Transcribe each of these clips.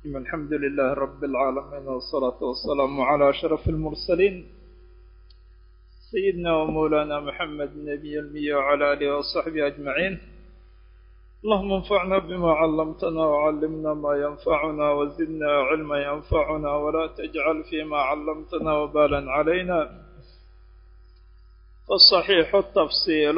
الحمد لله رب العالمين والصلاة والسلام على أشرف المرسلين سيدنا ومولانا محمد النبي المي وعلى آله وصحبه أجمعين. اللهم انفعنا بما علمتنا وعلمنا ما ينفعنا وزدنا علما ينفعنا ولا تجعل فيما علمتنا وبالا علينا. فالصحيح التفصيل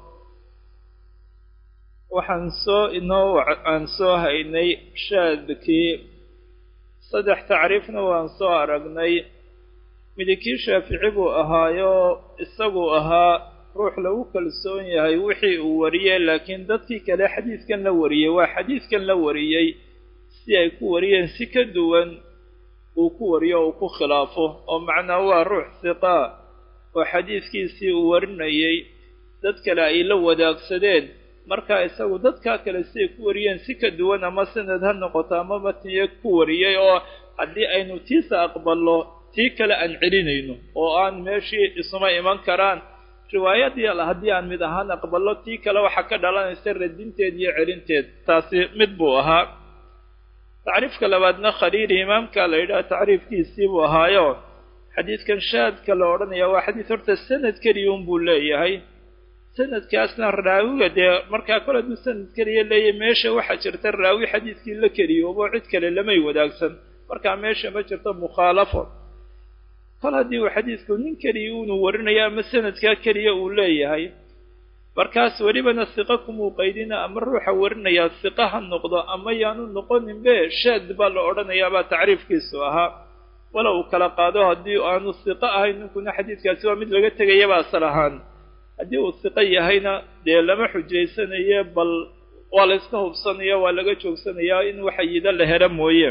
waxaan soo haynay shaadkii saddex tacriifna waan soo aragnay. midikii shaafici buu ahaayo isagu ahaa ruux lagu kalsoon yahay wixii uu wariyey, laakiin dadkii kale xadiidkan la wariyey waa xadiidkan la wariyey si ay ku wariyeen si ka duwan uu ku wariyo uu ku khilaafo, oo macnaa waa ruux hiqa oo xadiidkiisii uu warinayay dad kale ay la wadaagsadeen, markaa isagu dadkaa kale siay ku wariyeen si ka duwan ama sanad ha noqoto ama matniye ku wariyey, oo haddii aynu tiisa aqballo tii kale aan celinayno oo aan meeshii isuma iman karaan. riwaayadii haddii aan mid ahaan aqballo tii kale waxaa ka dhalanaysa radinteed iyo celinteed. taasi mid buu ahaa. tacriifka labaadna khaliili imaamka la yidhaha tacriifkiisii buu ahaayo xadiidkan shaadka la odhanaya waa xadiid horta sanad keliyuun buu leeyahay. sanadkaasna raawiga dee markaa kole hadduu sanad keliya leeyahay meesha waxaa jirta raawi xadiidkii la keliyoobo cid kale lamay wadaagsan, markaa meesha ma jirto mukhaalafo. kol haddii uu xadiidku nin keliya uunu warinaya ama sanadkaa keliya uu leeyahay, markaas welibana hiqa kumuu qaydina, ama ruuxa warinayaa hiqa ha noqdo ama yaanu noqoninbe shaad baa la odhanayaabaa tacriifkiisu ahaa. wala uu kala qaado haddii aanu hiqa ahayn ninkuna xadiidkaasi waa mid laga tegayaba asal ahaan. haddii uu hiqo yahayna dee lama xujaysanaye, bal waa la iska hubsanaya, waa laga joogsanayaa in waxa yida la helo mooye.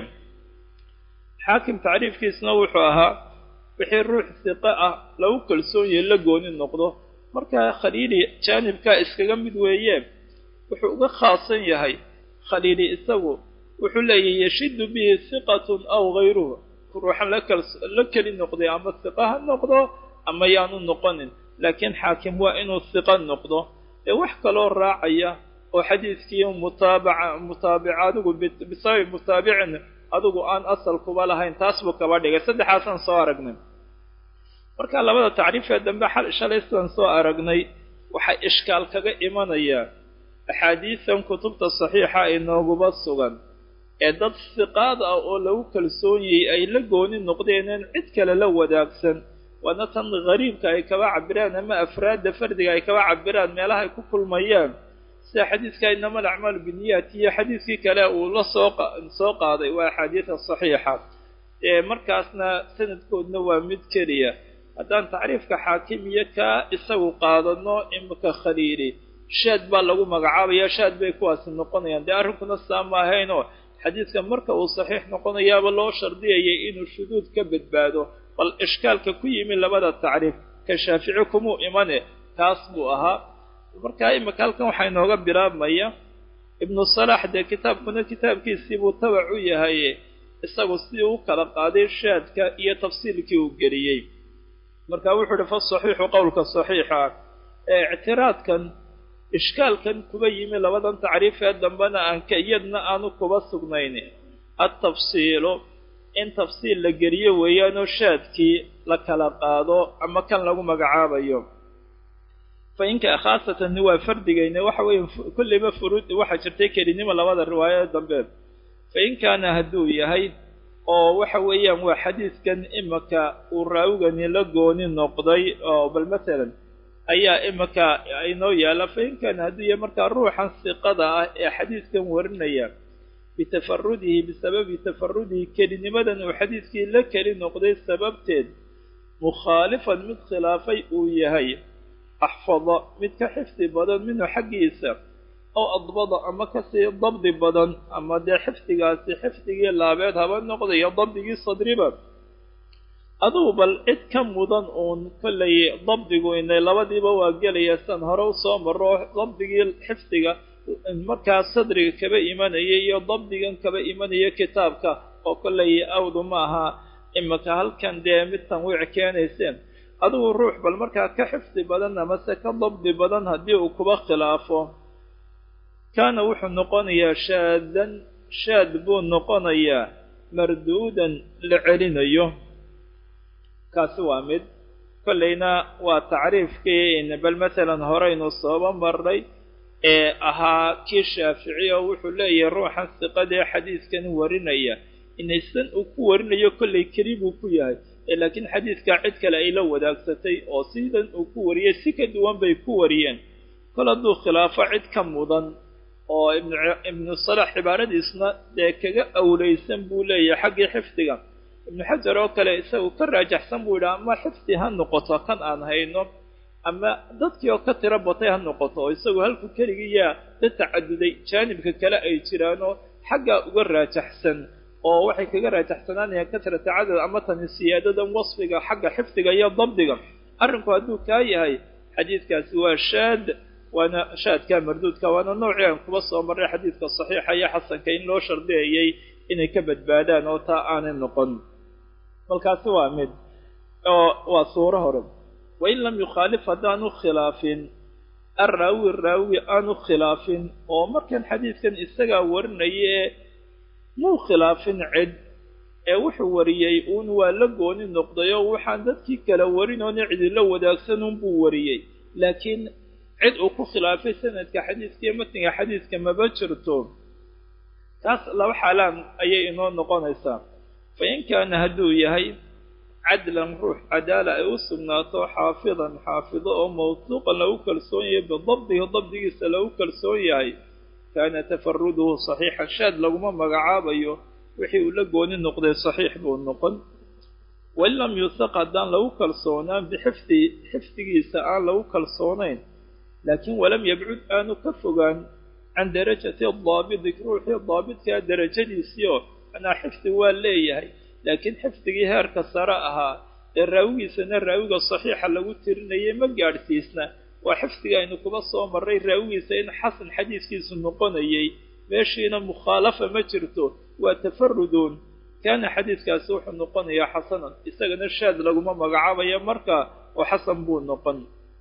xaakim tacriifkiisna wuxuu ahaa wixii ruux hiqo ah lagu kalsoon yahay la gooni noqdo. markaa khaliili jaanibkaa iskaga mid weeye, wuxuu uga khaasan yahay khaliili isagu wuxuu leeyahay yashidu bihi hiqatun aw hayruhu, ruuxan la keli noqday ama hiqa ha noqdo ama yaanu noqonin, laakiin xaakim waa inuu hiqa noqdo. ee wax kaloo raacaya oo xadiidkii mutaabica adigu bisababi mutaabicin adigu aan asal kuba lahayn, taas buu kaba dhigay. saddexaasaan soo aragnay. markaa labada tacriifee dambe shalay sidaan soo aragnay waxay ishkaal kaga imanayaa axaadiisan kutubta saxiixa inooguba sugan ee dad hiqaad ah oo lagu kalsoon yahay ay la gooni noqdeeneen cid kale la wadaagsan, waana tan gariibka ay kaba cabiraan ama afraadda fardiga ay kaba cabiraan meelaha ay ku kulmayaan, sida xadiidka inama alacmaalu binniyaat iyo xadiidkii kale uu la soo qaaday waa axaadiida saxiixa. markaasna sanadkoodna waa mid keliya. haddaan tacriifka xaakimiya kaa isagu qaadano imika khaliili shaad baa lagu magacaabaya, shaad bay kuwaasi noqonayaan. dee arrinkuna saa ma ahaynoo xadiidka marka uu saxiix noqonayaaba loo shardiyayay inuu shuduud ka badbaado. bal ishkaalka ku yimi labada tacriif ka shaafici kumuu imane taas buu ahaa. markaa imika halkan waxaa inooga bilaabmaya ibnu salaax, dee kitaabkuna kitaabkiisii buu tabac u yahay, isagu sidii u kala qaaday shaadka iyo tafsiilkii uu geliyey. markaa wuxuu uhi fasaxiixu qowlka saxiixa ee ictiraadkan ishkaalkan kuba yimi labadan tacriif ee dambena aanka iyadna aanu kuba sugnayn. atafsiilu in tafsiil la geliyo weeyaanoo shaadkii la kala qaado ama kan lagu magacaabayo. fa inka khaasatan waa fardigayna waxa weeye kulliba furuud waxaa jirtay kelinimo labada riwaayada dambe. fa in kaana hadduu yahay oo waxa weeyaan waa xadiidkan imika uu raawigani la gooni noqday, oo bal masalan ayaa imika inoo yaala. fa in kaana hadduu yahay markaa ruuxan hiqada ah ee xadiidkan warinaya bitafarudihi bisababi tafarudihi kelinimadan uu xadiidkii la keli noqday sababteed, mukhaalifan mid khilaafay uu yahay, axfada mid ka xifdi badan minhu xaggiisa, oo adbada ama kasii dabdi badan, ama dee xifdigaasi xifdigii laabeed haba noqdayo dabdigii sadriba. adugu bal cid ka mudan uun kollay dabdigu inay labadiiba waa gelaya san hore usoo maro. dabdigii xifdiga markaa sadriga kaba imanaya iyo dabdigan kaba imanaya kitaabka, oo kollay awdu ma aha imika halkan dee mid tanwiic keenayseen. adigu ruux bal markaa ka xifdi badan amase ka dabdi badan haddii uu kuba khilaafo, kaana wuxuu noqonayaa shaadan shaad buu noqonayaa marduudan la celinayo. kaasi waa mid kollayna waa tacriifkii bal masalan horeynu sooba marnay ee ahaa kii shaafici oo wuxuu leeyahay ruuxan siqadee xadiidkan warinaya inaysan uu ku warinayo kollay keli buu ku yahay laakiin xadiidkaa cid kale ay la wadaagsatay oo sidan uu ku wariyey si ka duwan bay ku wariyeen. kol hadduu khilaafo cid ka mudan oo ibnu salax cibaaradiisna dee kaga awlaysan buu leeyahay xaggii xifdiga. ibnu xajar oo kale isagu ka raajaxsan buu yidhaha ama xifdi ha noqoto kan aan hayno ama dadkii oo ka tiro batay ha noqoto oo isagu halku keligiiyaa dad tacaduday jaanibka kale ay jiraanoo xaggaa uga raajaxsan oo waxay kaga raajaxsanaanayaan kasrata cadad ama tani siyaadadan wasfiga xagga xifdiga iyo dabdiga. arrinku hadduu kaa yahay xadiidkaasi waa shaad, waana shaadka marduudka, waana noocii aan kuba soo marray xadiidka saxiixa iyo xasanka in loo shardeeyey inay ka badbaadaan oo taa aanay noqon. malkaasi waa mid oo waa suuro hore. wain lam yukhaalif haddaanu khilaafin arraawi aanu khilaafin oo markan xadiidkan isagaa warinaya muu khilaafin cid ee wuxuu wariyey uun waa la gooni noqdayoo waxaan dadkii kala warinoona cidila wadaagsanunbuu wariyey, laakiin cid uu ku khilaafay sanadka xadiidka iyo matniga xadiidka maba jirto. taas laba xaalaan ayay inoo noqonaysaa. fa in kaana hadduu yahay cadlan ruux cadaala ay u sugnaato xaafidan xaafido oo mawsuuqan lagu kalsoon yahay bidabdihi dabdigiisa lagu kalsoon yahay kaana tafaruduhu saxiixan shaad laguma magacaabayo, wixii uu la gooni noqday saxiix buu noqon. wain lam yusaq haddaan lagu kalsoonaan xifdigiisa aan lagu kalsoonayn laakiin walam yabcud aanu ka fogaan can darajati daabidi ruuxii daabidkaa darajadiisiio anaa xifdi waa leeyahay laakiin xifdigii heerka sare ahaa ee raawigiisana raawiga saxiixa lagu tirinayay ma gaadhsiisna. waa xifdiga aynu kuba soo marray raawigiisa in xasan xadiiskiisu noqonayay, meeshiina mukhaalafa ma jirto, waa tafaruduun. kaana xadiidkaasi wuxuu noqonayaa xasanan, isagana shaad laguma magacaabaya markaa oo xasan buu noqon.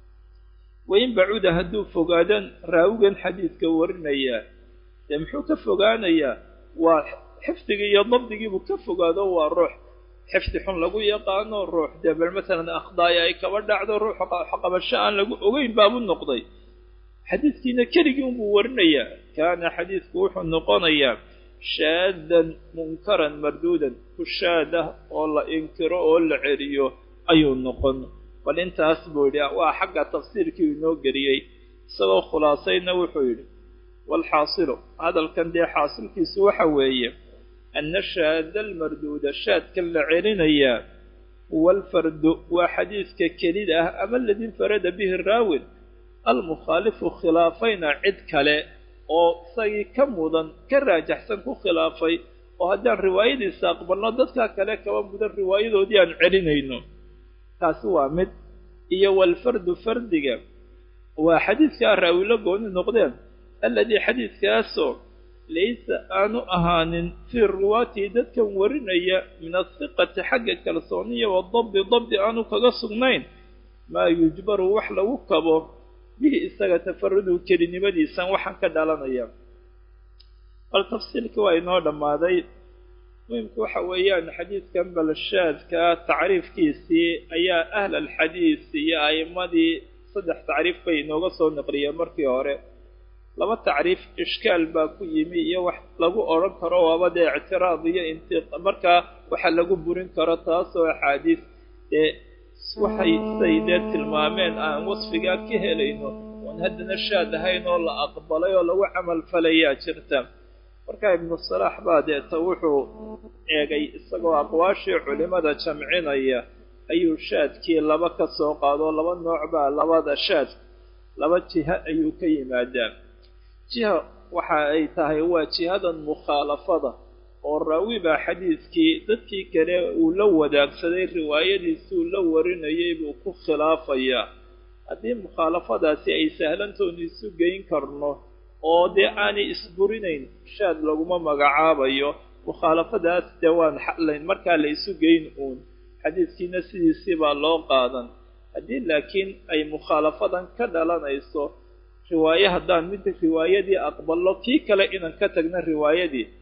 wain bacuda hadduu fogaadan raawigan xadiidka warinayaa dee muxuu ka fogaanayaa? waa xifdigii iyo dabdigiibuu ka fogaado, waa ruux xifdi xun lagu yaqaano, ruux dee bal masalan akhdaaya ay kaba dhacdo, ruux qabasho aan lagu ogeyn baabu noqday. xadiidkiina keligii unbuu warinayaa. kaana xadiidku wuxuu noqonayaa shaadan munkaran marduudan, ku shaadah oo la inkiro oo la celiyo ayuu noqon. bal intaas buu yidhi waa xagga tafsiirkii inoo geliyey. isagoo khulaasayna wuxuu yidhi walxaasilu hadalkan dee xaasilkiisu waxa weeye ana shaada almarduuda shaadka la celinayaa huwa alfardu waa xadiidka kelida ah ama aladii infarada bihi raawin almukhaalifu khilaafayna cid kale oo isagii ka mudan ka raajaxsan ku khilaafay oo haddaan riwaayadiisa aqbalno dadkaa kale kaba mudan riwaayadoodii aan celinayno. taasi waa mid. iyo walfardu fardiga waa xadiidkaa raawi la gooni noqdeen alladii xadiidkaasoo laysa aanu ahaanin fii ruwaatihi dadkan warinaya min asiqati xagga kalsooniya wadabdi dabdi aanu kaga sugnayn maa yujbaru wax lagu kabo bihi isaga tafaruduhu kelinimadiisan waxaan ka dhalanaya. bal tafsiilkii waa inoo dhammaaday. muhimku waxa weeyaan xadiidkan balshaadka tacriifkiisii ayaa ahl alxadiis iyo a'immadii 3 tacriif bay inooga soo naqliyeen markii hore. 2 tacriif ishkaal baa ku yimi iyo wax lagu odhan karo waaba dee ictiraad iyo markaa waxa lagu burin karo taasoo axaadiis waxay say dee tilmaameen aan wasfigaa ka helayno oon haddana shaad ahayn oo la aqbalay oo lagu camal falayaa jirta. markaa ibnu salaax baa deeta wuxuu eegay isagoo aqwaashii culimada jamcinaya ayuu shaadkii 2 ka soo qaado 2 nooc baa labada shaad 2 jiha ayuu ka yimaadaa. jiha waxa ay tahay waa jihadan mukhaalafada oo raawi baa xadiidkii dadkii kale uu la wadaagsaday riwaayadiisuu la warinayay buu ku khilaafayaa. haddii mukhaalafadaasi ay sahlantoon isu geyn karno oo dee aanay isburinayn shaad laguma magacaabayo. mukhaalafadaas dee waan xalayn markaa la isu geyn uun xadiidkiina sidiisii baa loo qaadan. haddii laakiin ay mukhaalafadan ka dhalanayso riwaaye haddaan mid riwaayadii aqballo kii kale inaan ka tagna riwaayadii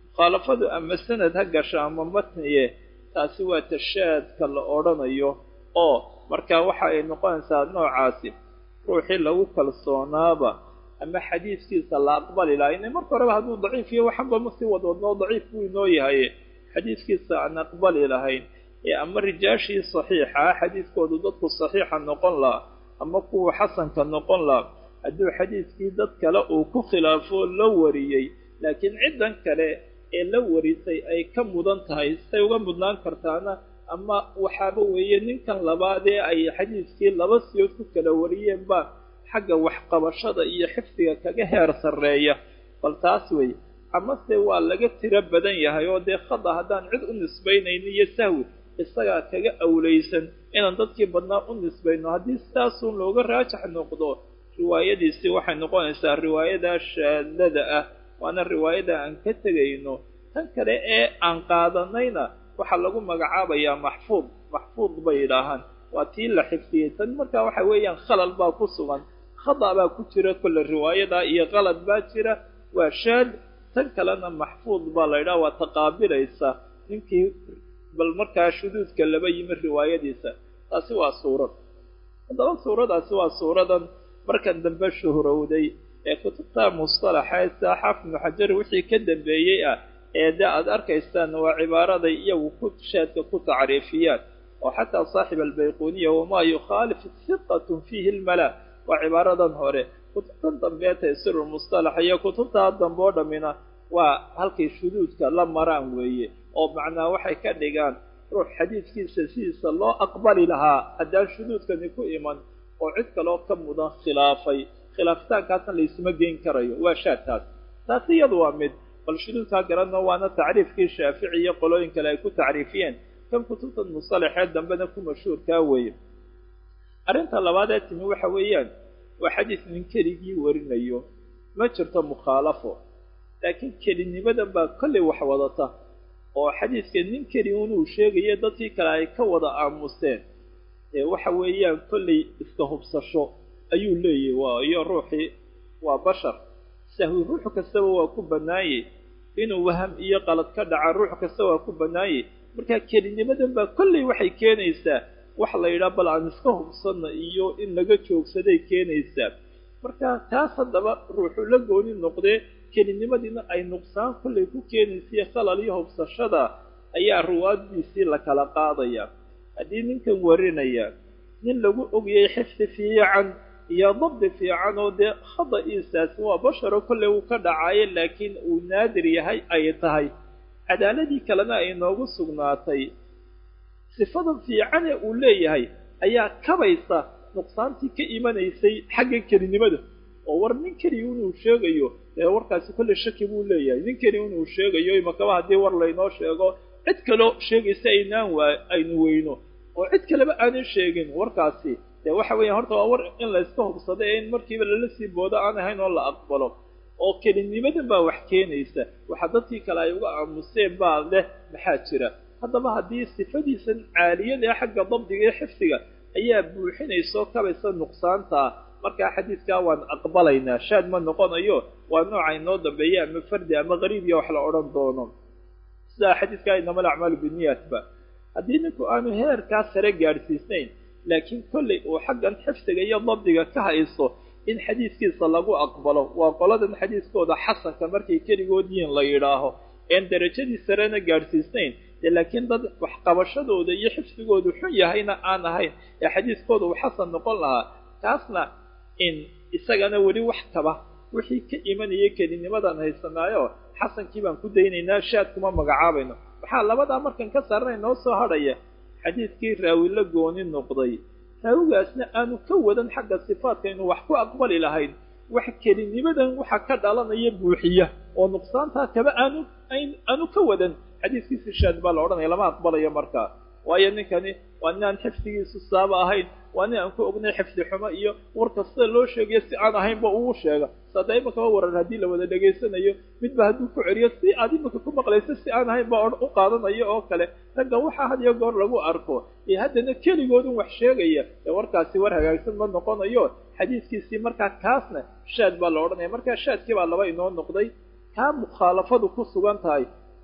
mukhaalafadu ama sanad ha gasho ama matniye taasi waa tashaadka la odhanayo oo markaa waxa ay noqonaysaa noocaasi ruuxii lagu kalsoonaaba ama xadiidkiisa la aqbali lahaa inay marka horeba hadduu daciif iyo waxanba ma sii wadwadnoo daciif buu inoo yahay xadiidkiisa aan aqbali lahayn ee ama rijaashii saxiixa xadiidkoodu dadku saxiixa noqon laha ama kuwa xasanka noqon laha hadduu xadiidkii dad kale uu ku khilaafo la wariyey laakiin ciddan kale ee la warisay ay ka mudan tahay say uga mudnaan kartaana ama waxaaba weeye ninkan labaadee ay xadiidkii laba siyood ku kala wariyeen baa xagga waxqabashada iyo xifdiga kaga heer sarreeya bal taas wey amase waa laga tiro badan yahay oo dee khada haddaan cid u nisbaynayno iyo sahwi isagaa kaga awlaysan inaan dadkii badnaa u nisbayno haddii sidaasuun looga raajax noqdo riwaayadiisii waxay noqonaysaa riwaayadaa shaadada ah waana riwaayada aan ka tegayno tan kale ee aan qaadanayna waxaa lagu magacaabayaa maxfuud bay yidhaahaan waa tii la xifdiyey tan markaa waxa weeyaan khalal baa ku sugan khada baa ku jira kolle riwaayadaa iyo qalad baa jira waa shaad tan kalena maxfuud baa la yidhaha waa taqaabilaysa ninkii bal markaa shuduudka laba yimi riwaayadiisa taasi waa suurad haddaba suuradaasi waa suuradan markan dambe shuhrowday ee kutubta mustalaxa ee xaafid ibnu xajar wixii ka dambeeyey ah ee de aad arkaysaan waa cibaaraday iyagu ku shaadka ku tacriifiyaan oo xataa saaxib albayquniya wamaa yukhaalif hiqatun fiihi lmala waa cibaaradan hore kutubtan dambe taysirulmustalax iyo kutubtaa dambe oo dhammina waa halkay shuduudka la maraan weeye oo macnaa waxay ka dhigaan ruux xadiidkiisa sidiisa loo aqbali lahaa haddaan shuduudkani ku iman oo cid kaloo ka mudan khilaafitaankaasna laysuma geyn karayo waa shaadtaas taasi iyadu waa mid bal shuduudkaa garanno waana tacriifkii shaafici iyo qolooyin kale ay ku tacriifiyeen kan kutubtan musalaxeed dambena ku mashhuurkaa weeye arrinta labaad ee timi waxa weeyaan waa xadiis nin keligii warinayo ma jirto mukhaalafo laakiin kelinimadan baa kollay wax wadata oo xadiiska nin keli inuu sheegayo dadkii kale ay ka wada aamuseen ee waxa weeyaan kollay iska hubsasho ayuu leeyahy waa iyo ruuxii waa bashar sahwi ruux kastaba waa ku bannaayey inuu waham iyo qalad ka dhaca ruux kasta waa ku bannaayey markaa kelinimadan baa kollay waxay keenaysaa wax la yidhaha bal aan iska hubsanna iyo in laga joogsaday keenaysaa markaa taas haddaba ruuxu la gooni noqdee kelinimadiina ay nuqsaan kollay ku keenaysiiyo khalal iyo hubsashada ayaa ruwaaddiisii la kala qaadaya haddii ninkan warinaya nin lagu ogayay xifdi fiican iyo dabdi fiican oo dee khada-iisaasi waa basharo kolley uu ka dhacaayo laakiin uu naadir yahay ay tahay cadaaladii kalena ay noogu sugnaatay sifadan fiicane uu leeyahay ayaa kabaysa nuqsaantii ka imanaysay xagga kelinimada oo war nin keliya inuu sheegayo dee warkaasi kolley shaki buu leeyahay nin keliya inuu sheegayo imakaba haddii war laynoo sheego cid kaloo sheegaysa aynu weyno oo cid kaleba aanay sheegin warkaasi dee waxa weeyaan horta waa war in layska hubsado ee in markiiba lala sii boodo aan ahayn oo la aqbalo oo kelinimadan baa wax keenaysa waxa dadkii kale ay uga aamuseen baa leh maxaa jira haddaba haddii sifadiisan caaliyada ee xagga dabdiga iyo xifdiga ayaa buuxinaysoo kabaysa nuqsaantaa markaa xadiidkaa waan aqbalaynaa shaad ma noqonayo waa nooca inoo dambeeya ama fardi ama qariib iyo wax la odhan doono sidaa xadiidkaa inama alacmaalu binniyaatba haddii ninku aanu heerkaa sare gaadhsiisnayn laakiin kollay uu xaggan xifdiga iyo dabdiga ka hayso in xadiidkiisa lagu aqbalo waa qoladan xadiidkooda xasanka markay keligood yihiin la yidhaaho een darajadii sarena gaadhsiisnayn dee laakiin dad waxqabashadooda iyo xifdigoodu xun yahayna aan ahayn ee xadiidkooda uu xasan noqon lahaa taasna in isagana weli wax kaba wixii ka imanayay kelinimadan haysanaayo xasankii baan ku daynaynaa shaad kuma magacaabayno waxaa labadaa markan ka saarnay noo soo hadhaya xadiidkii raawi la gooni noqday raawigaasna aanu ka wadan xagga sifaadka inuu wax ku aqbali lahayn wax kelinimadan waxa ka dhalanaya buuxiya oo nuqsaantaa kaba aanu ka wadan xadiidkiisi shaad baa la odhanaya lama aqbalayo markaa waayo ninkani waa nin aan xifdigiisu saaba ahayn waa nin aan ku ognay xifdi xumo iyo war kasta loo sheegayo si aan ahaynba ugu sheega sada imakaba waran haddii la wada dhegaysanayo midba hadduu ku celiyo si aad imaka ku maqlayso si aan ahayn baa u qaadanayo oo kale ragga waxaa had iyo goor lagu arko ee haddana keligoodun wax sheegaya ee warkaasi war hagaagsan ma noqonayo xadiidkiisii markaa kaasna shaad baa la odhanaya markaa shaadkii baa laba inoo noqday kaa mukhaalafadu ku sugan tahay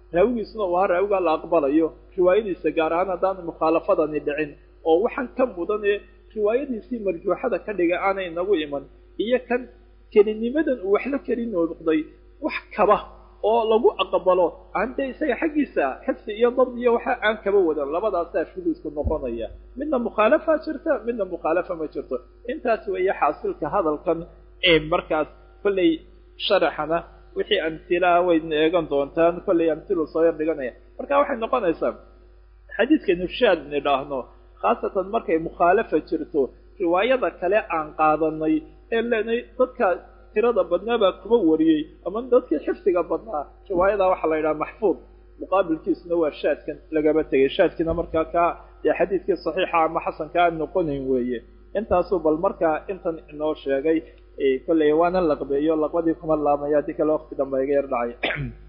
raawigiisuna uu ahaa raawigaa la aqbalayo riwaayadiisa gaar ahaan haddaan mukhaalafadani dhicin oo waxaan ka mudanee riwaayadiisii marjuuxada ka dhiga aanay nagu iman iyo kan kelinimadan uu waxla keli noqday wax kaba oo lagu aqbalo aan dee isaga xaggiisa xifsi iyo dabdi iyo waxa aan kaba wadan labadaasaa shuduudku noqonaya midna mukhaalafa jirta midna mukhaalafa ma jirto intaas weeye xaasilka hadalkan ee markaas kolley sharaxana wixii amtilaa waydna eegan doontaan kolley amtilu soo yar dhiganaya marka waxay noqonaysaa xadiidka nushaad nidhaahno khaasatan markay mukhaalafa jirto riwaayada kale aan qaadanay ee leenay dadka tirada badnaa baa kuma wariyey ama dadkii xifdiga badnaa riwaayadaa waxaa la yidhaha maxfuud muqaabilkiisuna waa shaadkan lagaba tegay shaadkiina markaa kaa dee xadiidkii saxiixa ama xasanka aan noqonayn weeye intaasuu bal markaa intan inoo sheegay kolley waana laqbeeyo laqbadii kuma laabmaya haddii kale waqti dambe iga yar dhacay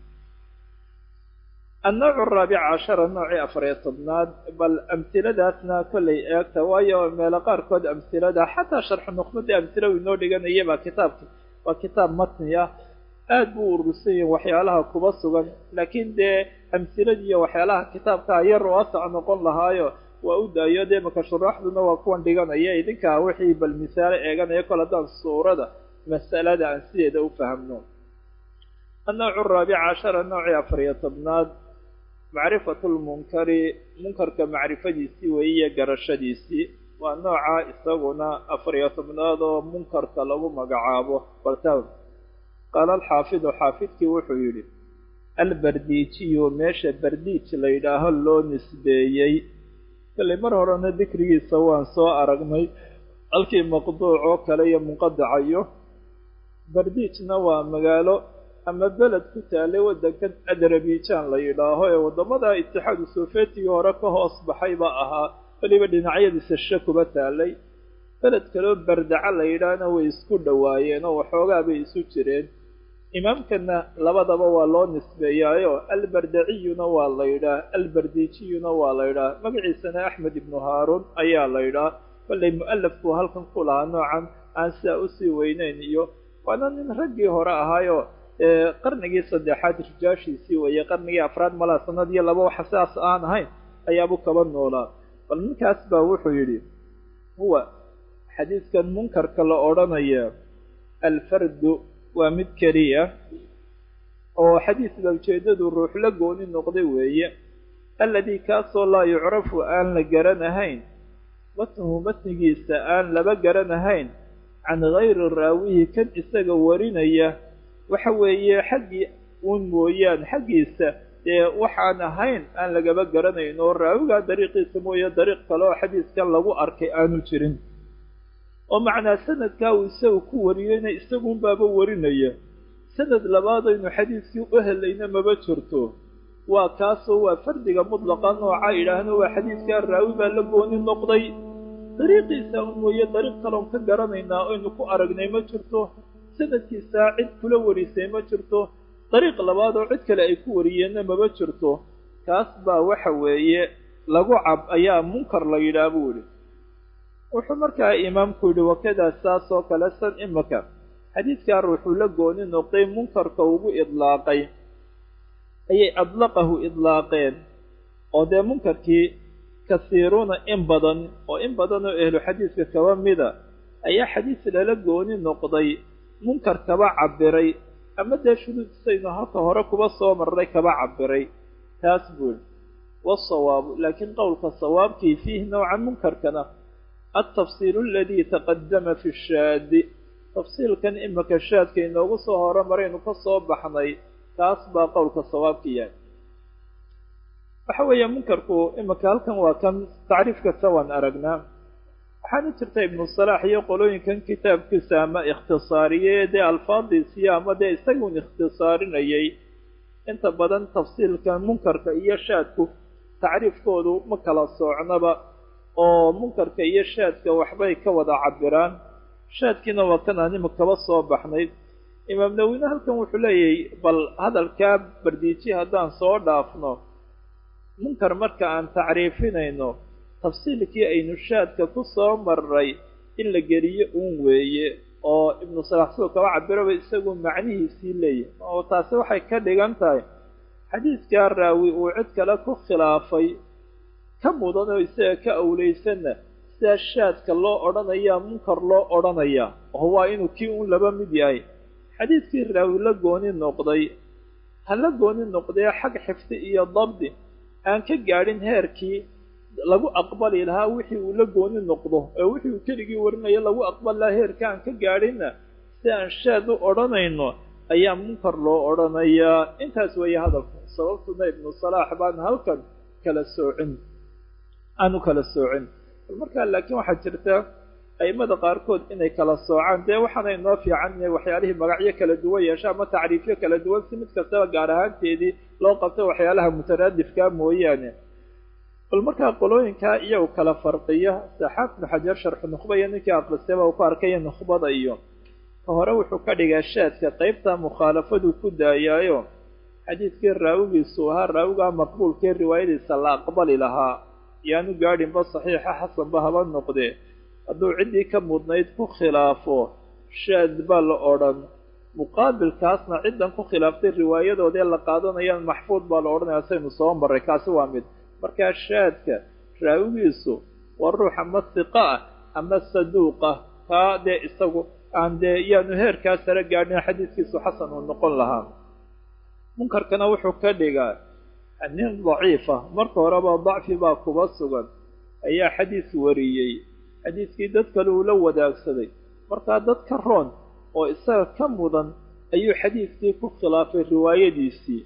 النوع الرابع عشر النوع أفريطبناد بل أمثلة ذاتنا كل إيكتا ويا ملقار كود أمثلة حتى شرح النخمة أمثلة ونودي جن يبقى كتاب وكتاب متنية أدبو الروسية وحيالها كبصوا لكن ده أمثلة دي وحيالها كتاب كاير واسع نقول لها يو وأود أيده مكشرح لنا وكون ديجان أيه إذن كوحي بالمثال إيجان يقول هذا الصورة ده مسألة ده عن سيدة وفهمناه النوع الرابع عشر النوع أفريطبناد معرفة المنكر منكر كمعرفة ديسي وهي قرشة ديسي والنوع استغنى أفريطبناد منكر كله مقعابه قلتهم قال الحافظ حافظك وحيولي البرديتي ماشى برديت ليلاه اللو نسبيي كل مرة رانا ذكري سواء أرقني الكي مقضوع كلي منقضعيه برديتنا ومقاله أما بلد كتالي ودكت أدربيتان ليلاه ودمضى اتحاد السوفيتي وركه أصبح يبقها فلي بدنا عيد الشك بتالي بلد كلو بردع ليلانا ويسكو دواينا وحوغا بيسو جرين إمام كنا لبدا بوالو نسبيايو البردعي نوى ليلا البرديتي نوى ليلا مقعي سنة أحمد بن هارون أيا ليلا فاللي مؤلف هل كنقولها نوعا عن سأسي وينينيو وانا نرقي هراء qarnigii saddexaad rijaashiisii weeye qarnigii afraad malaa sanadii laba xasaas aan ahayn ayaabuu kaba noolaa bal ninkaas baa wuxuu yidhi huwa xadiidkan munkarka la odhanaya alfardu waa mid keliya oo xadiidka ujeedadu ruux la gooni noqday weeye alladii kaasoo laa yucrafu aan la garanahayn matnuhu matnigiisa aan laba garanahayn can gayri raawihi kan isaga warinaya waxa weeye xaggii uun mooyaan xaggiisa dee waxaan ahayn aan lagaba garanayn oo raawigaa dariiqiisa mooye dariiq kale oo xadiiskan lagu arkay aanu jirin oo macnaa sanadkaa uu isaga ku wariyeyna isagunbaaba warinaya sanad labaadaynu xadiiskii u helayna maba jirto waa kaasoo waa fardiga mudlaqa nooca idhaahno waa xadiiskaa raawi baa la gooni noqday dariiqiisa un mooye dariiq kaleon ka garanaynaa oynu ku aragnay ma jirto sanadkiisaa cid kula warisay ma jirto dariiq labaad oo cid kale ay ku wariyeenna maba jirto kaas baa waxa weeye lagu cab ayaa munkar la yidhaah buu yidhi wuxuu markaa imaamku yidhi wakadaa saas oo kale san imaka xadiidkaa ruuxuu la gooni noqday munkarka ugu idlaaqay ayay adlaqahu idlaaqeen oo dee munkarkii kasiiruuna in badan oo ehlu xadiidka kaba mida ayaa xadiis lala gooni noqday munkar kaba cabiray ama dee shuduudisaynu halka hore kuba soo marray kaba cabiray taas buul wasawaabu laakiin qowlka sawaabkii fiihi nowcan munkarkana altafsiilu aladii taqadama fi shaadi tafsiilkan imaka shaadka inoogu soo horemaraynu ka soo baxnay taas baa qowlka sawaabka yahay waxa weeye munkarku imaka halkan waa kan tacriifka sawaan aragnaa waxaana jirta ibnu salaax iyo qolooyinkan kitaabkiisa ama ikhtisaariyey dee alfaadiisiyo ama dee isaguun ikhtisaarinayay inta badan tafsiilka munkarka iyo shaadku tacriifkoodu ma kala soocnaba oo munkarka iyo shaadka waxbay ka wada cabiraan shaadkiina waa kan aan imakaba soo baxnay imaam nawine halkan wuxuu leeyahay bal hadalkaa bardiiji haddaan soo dhaafno munkar marka aan tacriifinayno tafsiilkii aynu shaadka ku soo marray in la geliyo uun weeye oo ibnu salax sidoo kaba cabiraba isagu macnihiisii leeyahay oo taasi waxay ka dhigan tahay xadiidkaa raawi uu cid kale ku khilaafay ka mudan oo isaga ka awlaysanna sidaa shaadka loo odhanayaa munkar loo odhanayaa oo waa inuu kii uun laba mid yahay xadiidkii raawi la gooni noqday ha la gooni noqdee xag xifdi iyo dabdi aan ka gaadhin heerkii lagu aqbali lahaa wixii uu la gooni noqdo ee wixii uu keligii warinayo lagu aqbali lahaa heerka aan ka gaadhinna si aan shaad u odhanayno ayaa munkar loo odhanayaa intaas weeye hadalku sababtuna ibnu salaax baan halkan kala soocin aanu kala soocin bal markaa laakiin waxaa jirta aimada qaarkood inay kala soocaan dee waxaana inoo fiican inay waxyaalihii magacyo kala duwan yeesha ama tacriifyo kala duwan si mid kastaba gaar ahaanteedii loo qabto waxyaalaha mutaraadifkaa mooyaane bal markaa qolooyinkaa iyagu kala farqiya saxaaf ibnu xajar sharxu nukhba iyo ninkii aqristayba uu ku arkaya nukhbada iyo ka hore wuxuu ka dhigaa shaadka qaybta mukhaalafadu ku daayaayo xadiidkii raawigiisu ahaa raawigaa maqbuulkii riwaayadiisa la aqbali lahaa yaanu gaadhinba saxiixa xasanba haba noqdee hadduu ciddii ka mudnayd ku khilaafo shaad baa la odhan muqaabilkaasna ciddan ku khilaaftay riwaayadoodee la qaadanayaan maxfuud baa la odhanaya saynu soo marray kaasi waa mid markaa shaadka raawigiisu waa ruux ama hiqa ah ama saduuqa kaa dee isagu aan dee yaanu heerkaa sare gaadhin xadiidkiisu xasan uu noqon lahaa munkarkana wuxuu ka dhigaa nin daciifa marka horeba dacfi baa kuba sugan ayaa xadiis wariyey xadiiskii dad kale uu la wadaagsaday markaa dad ka roon oo isaga ka mudan ayuu xadiiskii ku khilaafay riwaayadiisii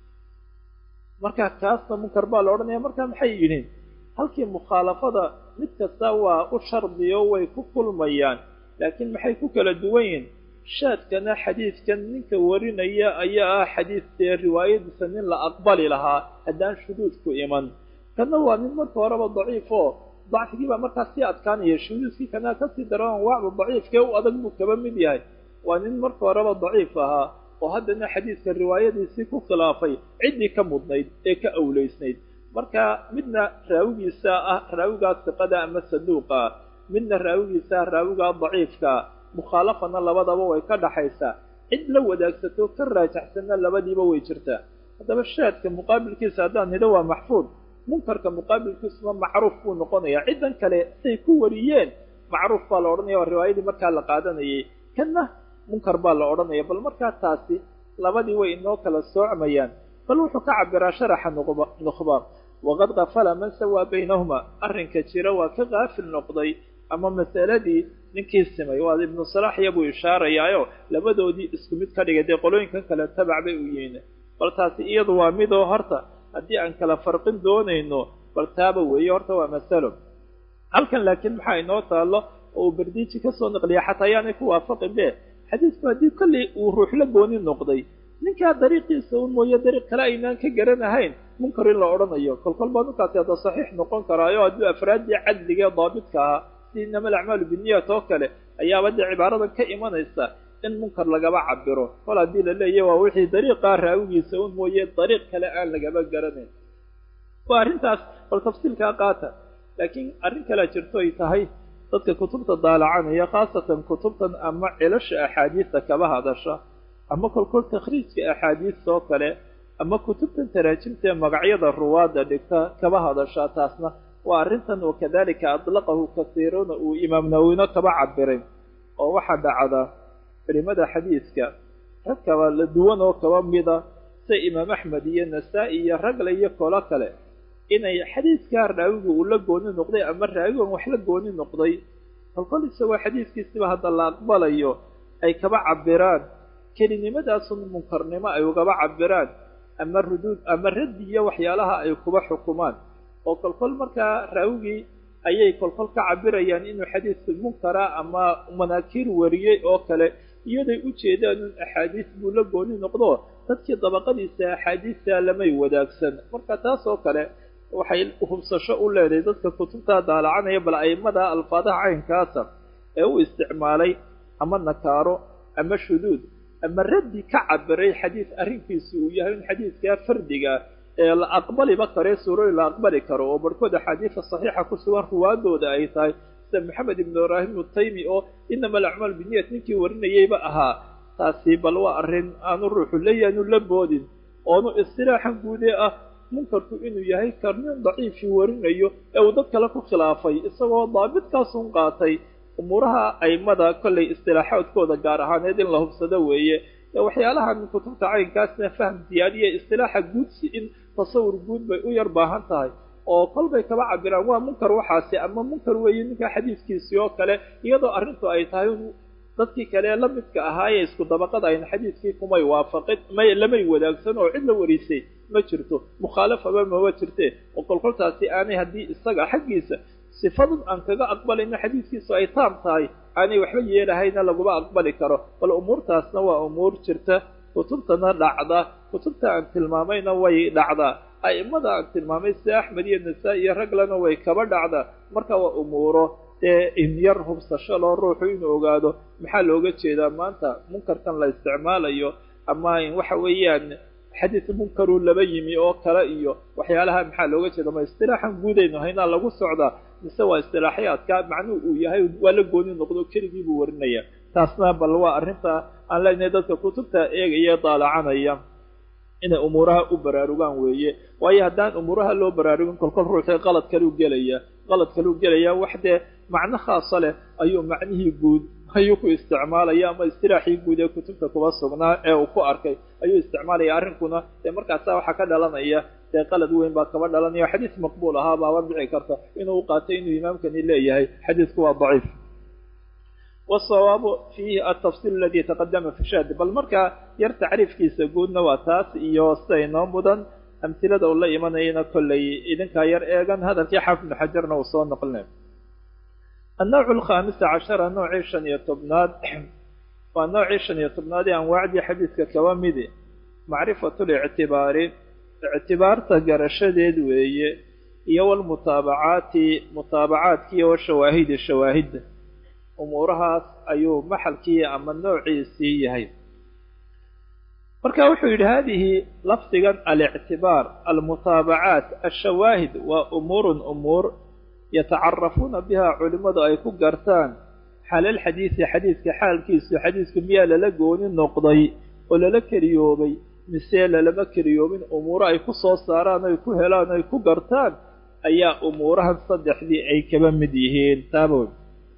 markaa kaasna munkar baa la odhanaya markaa maxay yidhiin halkii mukhaalafada mid kasta waa u shardiyo way ku kulmayaan laakiin maxay ku kala duwan yihiin shaadkana xadiidkan ninka warinaya ayaa ah xadiidkee riwaayadiisa nin la aqbali lahaa haddaan shuduudku iman kana waa nin marka horeba daciifo dacfigii baa markaa sii adkaanaya shuduudkii kana kasii daran wacdu daciifkee u adag buu kaba mid yahay waa nin marka horeba daciif ahaa oo haddana xadiidka riwaayadiisii ku khilaafay ciddii ka mudnayd ee ka awlaysnayd marka midna raawigiisa ah raawigaa siqada ama saduuqa midna raawigiisa ah raawigaa daciifka mukhaalafana labadaba way ka dhaxaysaa cid la wadaagsato ka raajaxsanna labadiiba way jirtaa haddaba shaadka muqaabilkiisa haddaan nidho waa maxfuud munkarka muqaabilkiisuma macruuf buu noqonayaa ciddan kale say ku wariyeen macruuf baa la odhanaya waa riwaayadii markaa la qaadanayay kanna munkar baa la odhanaya bal markaa taasi labadii way inoo kala soocmayaan bal wuxuu ka cabiraa sharaxa nukhba waqad kafala man sawaa baynahuma arrinka jira waa ka kaafil noqday ama masaladii ninkii simay waa ibnu salaaxiya buu ishaarayaayo labadoodii isku mid ka dhigay dee qolooyinkan kale tabac bay u yihiin bal taasi iyadu waa midoo horta haddii aan kala farqin doonayno bal taaba weeye horta waa masalo halkan laakiin maxaa inoo taallo oo uu berdiiji ka soo naqliya xataa yaanay ku waafaqin be xadiisku haddii kolley uu ruux la gooni noqday ninkaa dariiqiisa un mooye dariiq kale aynaan ka garanahayn munkar in la odhanayo kolkol baa ninkaasi hadda saxiix noqon karaayo hadduu afraaddii cadligee daabidka ahaa si inama alacmaalu biniyat oo kale ayaaba dee cibaaradan ka imanaysa in munkar lagaba cabiro kol haddii la leeyahy waa wixii dariiqaa raawigiisa un mooye dariiq kale aan lagaba garanayn waa arrintaas bal tafsiilkaa qaata laakiin arrin kalea jirto ay tahay dadka kutubta daalacanaya khaasatan kutubtan ama cilasha axaadiista kaba hadasha ama kolkol takhriijka axaadiista oo kale ama kutubtan taraajimtae magacyada ruwaadda dhigta kaba hadashaa taasna waa arrintan wakadalika adlaqahu kasiiruuna uu imaam nawowina kaba cabiray oo waxaa dhacda culimada xadiiska rag kaba la duwan oo kaba mida sida imaam axmed iyo nasaa-i iyo ragle iyo kolo kale inay xadiidkaa raawigu uu la gooni noqday ama raawigan wax la gooni noqday kolkol isagoo xadiiskiisiba hadda la aqbalayo ay kaba cabiraan kelinimadaasuna munkarnimo ay ugaba cabiraan ama ruduud ama raddi iyo waxyaalaha ay kuba xukumaan oo kolkol markaa raawigii ayay kolkol ka cabirayaan inuu xadiidku munkara ama manaakiir wariyey oo kale iyaday u jeedaan un axaadiis buu la gooni noqdo dadkii dabaqadiisa axaadiista lamay wadaagsan marka taas oo kale waxay hubsasho u leedahay dadka kutubtaa daalacanaya bal aimada alfaadaha caynkaasa ee u isticmaalay ama nakaaro ama shuduud ama raddi ka cabiray xadiis arrinkiisu uu yahay in xadiiskaa fardiga ee la aqbaliba karee suurooyin la aqbali karo oo barhkood axaadiisa saxiixa ku sugan ruwaadooda ay tahay sida maxamed ibnu ibraahim utaymi oo inama alacmaal biniyat ninkii warinayeyba ahaa taasi bal waa arrin aanu ruuxu leeyaanu la boodin oonu istilaaxan guudee ah munkarku inuu yahay karnin daciifii warinayo ee uu dad kale ku khilaafay isagoo daabidkaasun qaatay umuuraha aimada kollay istilaaxoodkooda gaar ahaaneed in la hubsado weeye waxyaalahan kutubta caynkaasna fahm ziyaadiya istilaaxa guud si in tasawur guud bay u yar baahan tahay oo kolbay kaba cabiraan waa munkar waxaasi ama munkar weeye ninka xadiidkiisii oo kale iyadoo arrintu ay tahay dadkii kale la midka ahaayee isku dabaqada ayna xadiidkii kumay waafaqin lamay wadaagsan oo cid la warisay ma jirto mukhaalafaba maba jirte oo kolkoltaasi aanay haddii isaga xaggiisa sifadan aan kaga aqbalayno xadiidkiisu ay taam tahay aanay waxba yeelahayna laguma aqbali karo bal umuurtaasna waa umuur jirta kutubtana dhacda kutubta aan tilmaamayna way dhacdaa a'imada aan tilmaamay sida axmed iyo nasaa-i iyo raglana way kaba dhacdaa marka waa umuuro dee in yar hubsasho loo ruuxu inuu ogaado maxaa looga jeedaa maanta munkarkan la isticmaalayo ama in waxa weeyaan xadiid munkaruu laba yimi oo kale iyo waxyaalaha maxaa looga jeeda ma istilaaxan guudaynu haynaa lagu socdaa mise waa istilaaxyaadka macnuhu uu yahay waa la gooni noqdo keligii buu warinaya taasna bal waa arrinta aan leenahay dadka kutubta eegaya daalacanaya inay umuuraha u baraarugaan weeye waayo haddaan umuuraha loo baraarugin kolkol ruuxii qalad kaluu gelaya wax dee macno khaasa leh ayuu macnihii guud ayuu ku isticmaalaya ama istilaaxii guud ee kutubta kuba sugnaa ee uu ku arkay ayuu isticmaalaya arrinkuna dee markaasa waxaa ka dhalanaya dee qalad weyn baa kaba dhalanaya xadiis maqbuul ahaa baaba dhici karta inuu qaatay inuu imaamkani leeyahay xadiisku waa daciif والصواب فيه التفصيل الذي تقدم في الشاهد بل مركا ير تعريف كيس قودنا واتاس يوستينا مدن أمثلة الله إيمانينا كل إذن كاير إيغان هذا في حفل حجرنا وصول نقلنا النوع الخامس عشر نوع شنيتبناد والنوع شنيتبناد أنواع دي حديث كوامدي معرفة الاعتبار اعتبار تقر شديد وي يو المتابعات كي والشواهد umuurahaas ayuu maxalkii ama noociisii yahay marka wuxuu yidhi haadihi lafdigan alictibaar almutaabacaat ashawaahid waa umuur yatacarafuuna biha culimmadu ay ku gartaan xalalxadiisi xadiiska xaalkiisu xadiisku miyaa lala gooni noqday oo lala keliyoobay mise lalama keliyoobin umuuro ay ku soo saaraan oy ku helaan oy ku gartaan ayaa umuurahan saddexdii ay kaba mid yihiin taabood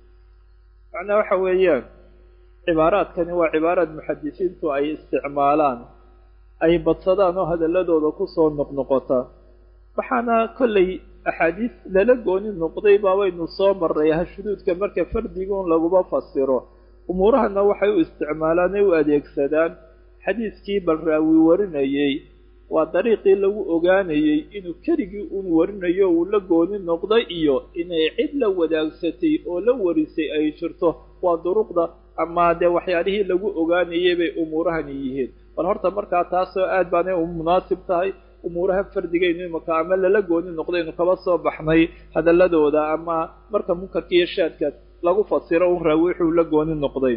macnaa waxa weeyaan cibaaraadkani waa cibaaraad muxadisiintu ay isticmaalaan ay badsadaan oo hadalladooda ku soo noqnoqota waxaana kollay axaadiis lala gooni noqday baa waynu soo marray hashuduudka marka fardiguun laguma fasiro umuurahana waxay u isticmaalaan ay u adeegsadaan xadiiskii bal raawi warinayey waa dariiqii lagu ogaanayey inuu keligii uun warinayo uu la gooni noqday iyo inay cid la wadaagsatay oo la warisay ay jirto waa duruqda ama dee waxyaalihii lagu ogaanayay bay umuurahani yihiin bal horta markaa taasoo aad baanay u munaasib tahay umuuraha fardigaynu imaka ama lala gooni noqdaynu kaba soo baxnay hadalladooda ama marka munkarka iyo shaadkaas lagu fasiro un raawi wuxuu la gooni noqday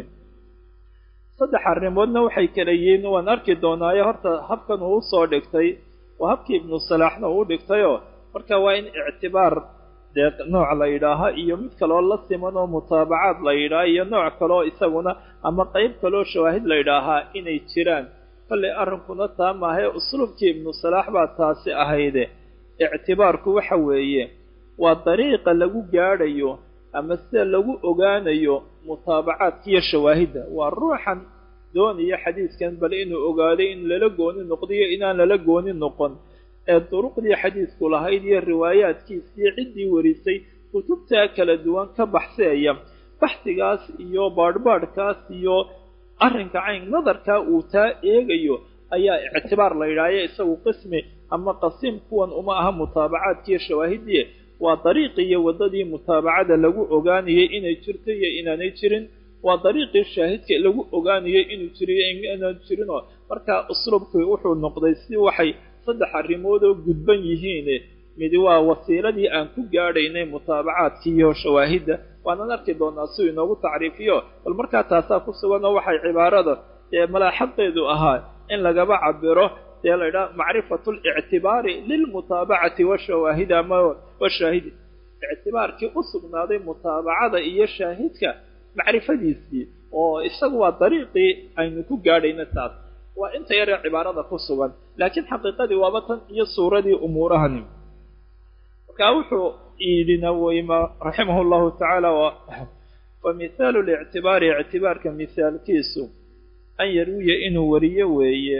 saddex arrimoodna waxay kala yihiin waan arki doonaayo horta habkan uu usoo dhigtay waa habkii ibnu salaaxna uu dhigtayoo marka waa in ictibaar dee nooc la yidhaaha iyo mid kaloo la siman oo mutaabacaad la yidhaaha iyo nooc kaloo isaguna ama qayb kaloo shawaahid la yidhaahaa inay jiraan kollay arrinkuna taa maahae usluubkii ibnu salaax baa taasi ahayde ictibaarku waxa weeye waa dariiqa lagu gaadhayo ama sida lagu ogaanayo mutaabacaadka iyo shawaahidda waa ruuxan doonaya xadiiskan bal inuu ogaaday in lala gooni noqdiyo inaan lala gooni noqon ee duruqdii xadiisku lahayd iyo riwaayaadkiisii ciddii warisay kutubtaa kala duwan ka baxseeya baxsigaas iyo baadhbaadhkaas iyo arrinka cayn nadarkaa uu taa eegayo ayaa ictibaar la yidhaahaye isagu qismi ama qasiim kuwan uma aha mutaabacaadkiiyo shawaahiddii waa dariiqii iyo waddadii mutaabacada lagu ogaanayay inay jirto iyo inaanay jirin waa dariiqii shaahidka lagu ogaanayay inuu jiriyo inaanu jirinoo markaa usluubkii wuxuu noqday si waxay saddex arrimoodoo gudban yihiin midi waa wasiiladii aan ku gaadhaynay mutaabacaadkii iyo shawaahidda waanan arki doonaa siduu inoogu tacriifiyo bal markaa taasaa ku sugan oo waxay cibaarada dee malaaxaqeedu ahaa in lagaba cabiro dee la ydhaha macrifatu lictibaari lilmutaabacati washawaahidi ama washaahidi ictibaarkii u sugnaaday mutaabacada iyo shaahidka macrifadiisii oo isagu waa dariiqii aynu ku gaadhayna taas waa inta yaree cibaarada ku sugan laakiin xaqiiqadii waaba tan iyo suuradii umuurahani markaa wuxuu yidhina weyma raximah llahu tacaala wa mithaalu lictibaari ictibaarka mithaalkiisu an yarwiya inuu wariyo weeye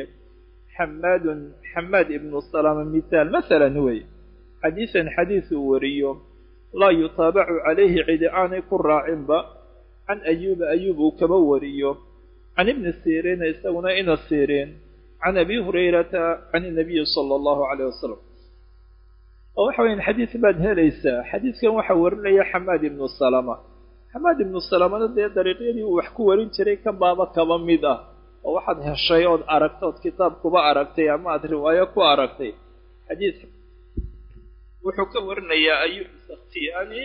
xamaad ibnu salama mithaal masalan wey xadiisan xadiis uu wariyo laa yutaabacu calayhi cidi aanay ku raacinba can ayuuba ayuub uu kaba wariyo can ibni siriina isaguna ina siriin can abi hurayrata can inabiyi sala allahu calayh wasalam oo waxa weyan xadiis baad helaysaa xadiiskan waxaa warinaya xamaad ibnu salama xamaad ibnu salamana dee dariiqyadii uu wax ku warin jiray ka baaba kaba mid ah oo waxaad heshay ood aragtay ood kitaab kuba aragtay ama aad riwaayo ku aragtay xadiis wuxuu ka warinayaa ayuub sakhtiyaani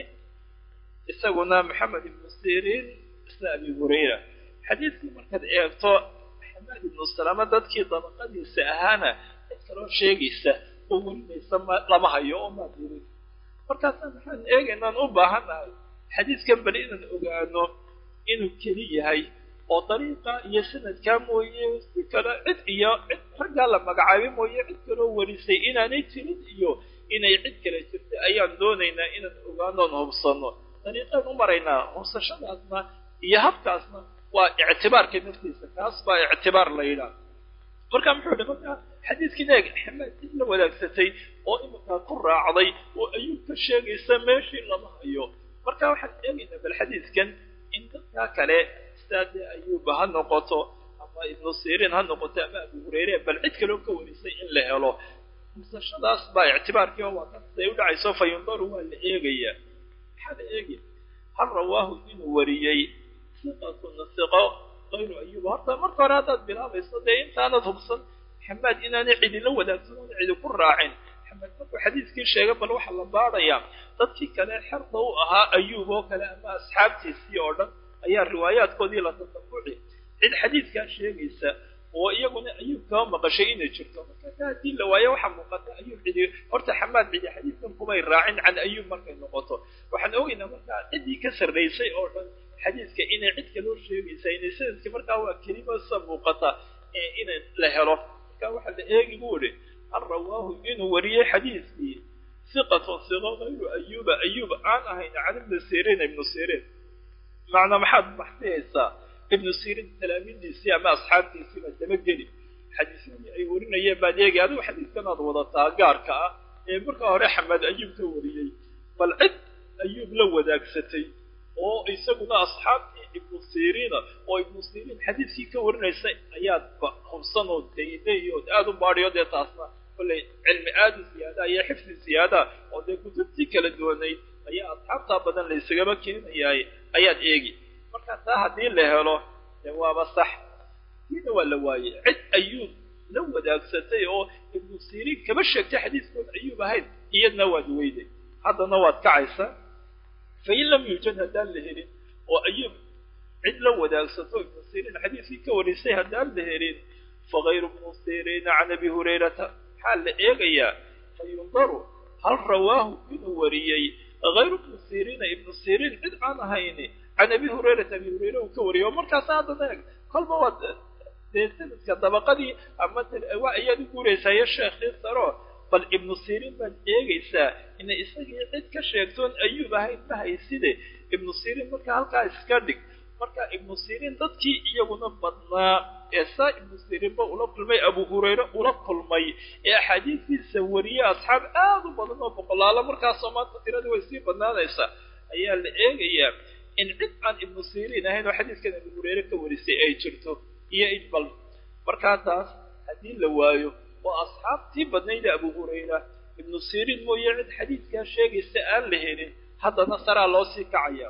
isaguna maxamed ibnu siriin isna abi hurayra xadiiskii markaad eegto xamaad ibnu salama dadkii dabaqadiisa ahaana cid kaloo sheegaysa oo warinaysa lama hayo oo maad yirin markaasaan waxaan eegaynaan u baahannahay xadiiskan bali inaan ogaano inuu keli yahay oo dariiqa iyo sanadkaa mooye si kale cid raggaa la magacaabay mooye cid kaloo warisay inaanay jirin iyo inay cid kale jirtay ayaan doonaynaa inaan ogaanoon hubsano dariiqaan u maraynaa hubsashadaasna iyo habkaasna waa ictibaarka naftiisa kaas baa ictibaar la yidhaah marka muxuu idhi markaa xadiiskiina eeg xamaad cid la wadaagsatay oo iminkaa ku raacday oo ayuub ka sheegaysa meeshii lama hayo marka waxaan eegaynaa bal xadiiskan in dadkaa kale sidaadee ayuuba ha noqoto ama ibnu siriin ha noqoto ama abu hurayre bal cid kaloo ka warisay in la helo hubsashadaas baa ictibaarkii oo waa kan siday u dhacayso fa yundaru waa la eegayaa maxaa la eegaya hal rawaahu inuu wariyey siqatuna siqo ayru ayuuba horta marka hore haddaad bilaabayso dee intaanad hubsan xamaad inaanay cidila wadaagsan oona cidi ku raacin xamaad markuu xadiiskii sheegay bal waxaa la baadhayaa dadkii kale xerda u ahaa ayuub oo kale ama asxaabtiisii oo dhan ayaa riwaayaadkoodii la tatabuci cid xadiiskaa sheegaysa oo iyaguna ayuub kaba maqashay inay jirto markaasa haddii la waayo waxaa muuqata ayuub cidi horta xamaad cidi xadiiskan kumay raacin can ayuub markay noqoto waxaan ogaynaa markaa ciddii ka sarraysay oo dhan xadiiska inay cid kaloo sheegaysa inay sanadkii markaa waa kelimasa muuqata inay la helo markaa waxaa la eegi buu idhi hal rawaahu inuu wariyey xadiiskii siqatun siqo hayru ayuuba ayuub aan ahayn can ibni siriin ibnu siriin macnaa maxaad baxsiyaysaa ibnu siriin talaamiidiisii ama asxaabtiisii baa dabageli xadiisyadii ay warinayeen baad eegi adigu xadiiskanaad wadataa gaarka ah ee markaa hore xamaad ayuub ka wariyey bal cid ayuub la wadaagsatay oo isaguna asxaabtii ibnu siriina oo ibnu siriin xadiiskii ka warinaysa ayaad hubsan oo dayday ood aada u baadhiyo dee taasna kollay cilmi aada u siyaada iyo xifdi siyaada oo dee kutubtii kala duwanayd ayaa asxaabtaa badan la isagaba keenayaay ayaad eegi markaa taa haddii la helo dee waaba sax kiina waa la waayey cid ayuub la wadaagsatay oo ibnu siriin kaba sheegtay xadiiskood ayuub ahayd iyadna waad weyday haddana waad kacaysaa fain lam yuujad haddaan la helin oo ayuub cid la wadaagsato ibnu siriin xadiiskii ka warisay haddaan la helin fagayru ibnu siriina can abi hurayrata maxaa la eegayaa fa yundaru hal rawaahu inuu wariyey hayru ibnu siriina ibnu siriin cid aan ahayni can abi hurayrata abi hurayre uu ka wariyay oo markaasa haddana eeg kolba waad dee sanadka dabaqadii ama ayaad u guuraysaa iyo sheekhii saro bal ibnu siriin baad eegaysaa inay isagii cid ka sheegtoon ayuub ahayn ma hayside ibnu siriin markaa halkaa iska dhig marka ibnu siriin dadkii iyaguna badnaa ee saa ibnu siriinba ula kulmay abu hurayre ula kulmay ee axaadiistiisa wariyey asxaab aada u badan oo boqolaalo markaasoo maanta tiradii way sii badnaanaysaa ayaa la eegayaa in cid aan ibnu siriin ahayn oo xadiiskan abu hurayre ka warisay ay jirto iyo ijbal markaa taas haddii la waayo oo asxaabtii badnayda abu hurayra ibnu siriin mooye cid xadiiskaa sheegaysa aan la helin haddana saraa loo sii kacaya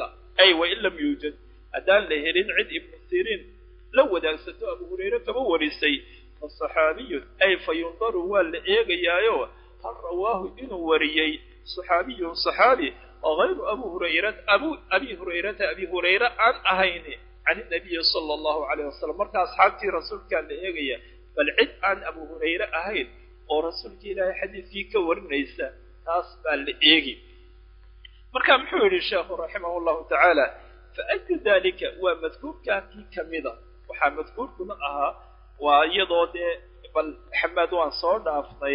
wain lam yuujad haddaan la helin cid ibnu siriin la wadaagsato abu hurayre kaba warisay fa saxaabiyun ay fa yundaru waa la eegayaayo hal rawaahu inuu wariyey saxaabiyun saxaabi oo hayru abi hurayrata abi hurayre aan ahayni can inabiyi sala allahu calayh wasalam marka asxaabtii rasuulkaa la eegaya bal cid aan abu hurayre ahayn oo rasuulka ilaahay xadiiskii ka warinaysa taas baa la eegi marka muxuu yidhi sheekhu raximah llahu tacaala fa ayu dalika waa madkuurkaakii kamida waxaa madkuurkuna ahaa waa iyadoo dee bal xamaad waan soo dhaafnay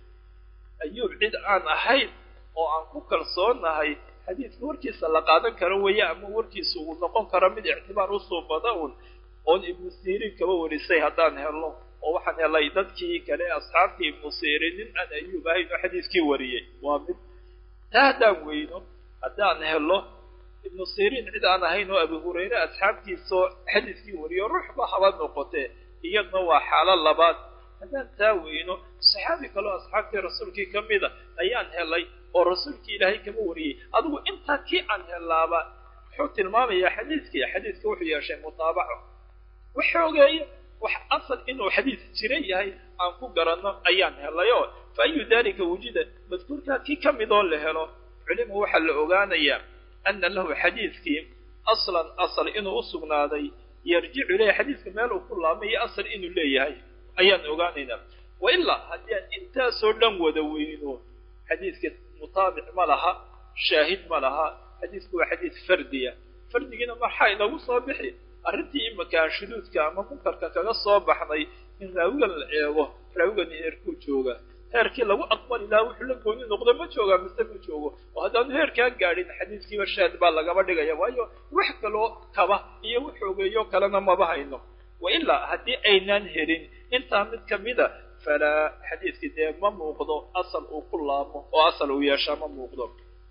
ayuub cid aan ahayn oo aan ku kalsoonahay xadiidka warkiisa la qaadan karo weeye ama warkiisa uu noqon karo mid ictibaar usoo bada un oon ibnu siirin kaba warisay haddaan helno oo waxaan helay dadkii kale asxaabtii ibnu siirin nin aan ayuub ahayn oo xadiidkii wariyey waa mid taa haddaan weyno haddaan helo ibnu siirin cid aan ahayn oo abi hurayre asxaabtiisoo xadiidkii wariyo ruuxba haba noqotee iyadna waa xaalo labaad haddaan taa weyno saxaabi kaloo asxaabtii rasuulkii ka mida ayaan helay oo rasuulkii ilaahay kama wariyey adigu intaa kii aan helaaba wuxuu tilmaamayaa xadiidka wuxuu yeeshay mutaabaco wax xoogeeya wax asal inuu xadiid jira yahay aan ku garanno ayaan helayoo fa ayu daalika wujida madkuurkaa kii ka midoo la helo culima waxaa la ogaanayaa ana lahu xadiidkii aslan asal inuu u sugnaaday yarjicu ilayhi xadiidka meel uu ku laabmayo asal inuu leeyahay ayaan ogaanaynaa wailaa haddii aan intaasoo dhan wada weyno xadiidka mutaabic ma laha shaahid ma laha xadiidku waa xadiid fardiya fardigiina maxaa inagu soo bixi arrintii imakaan shuduudka ama munkarka kaga soo baxnay in raawigan la eego raawigan heerkuu jooga heerkii lagu aqbali lahaa wuxuu la gooni noqdo ma joogaa mise ma joogo oo haddaanu heerkaa gaadhin xadiidkiiba shaad baa lagaba dhigaya waayo wax kaloo kaba iyo wax xoogeeyo kalena maba hayno wailaa haddii aynaan helin intaa mid ka mida falaa xadiidkii dee ma muuqdo asal uu ku laabmo oo asal uu yeeshaa ma muuqdo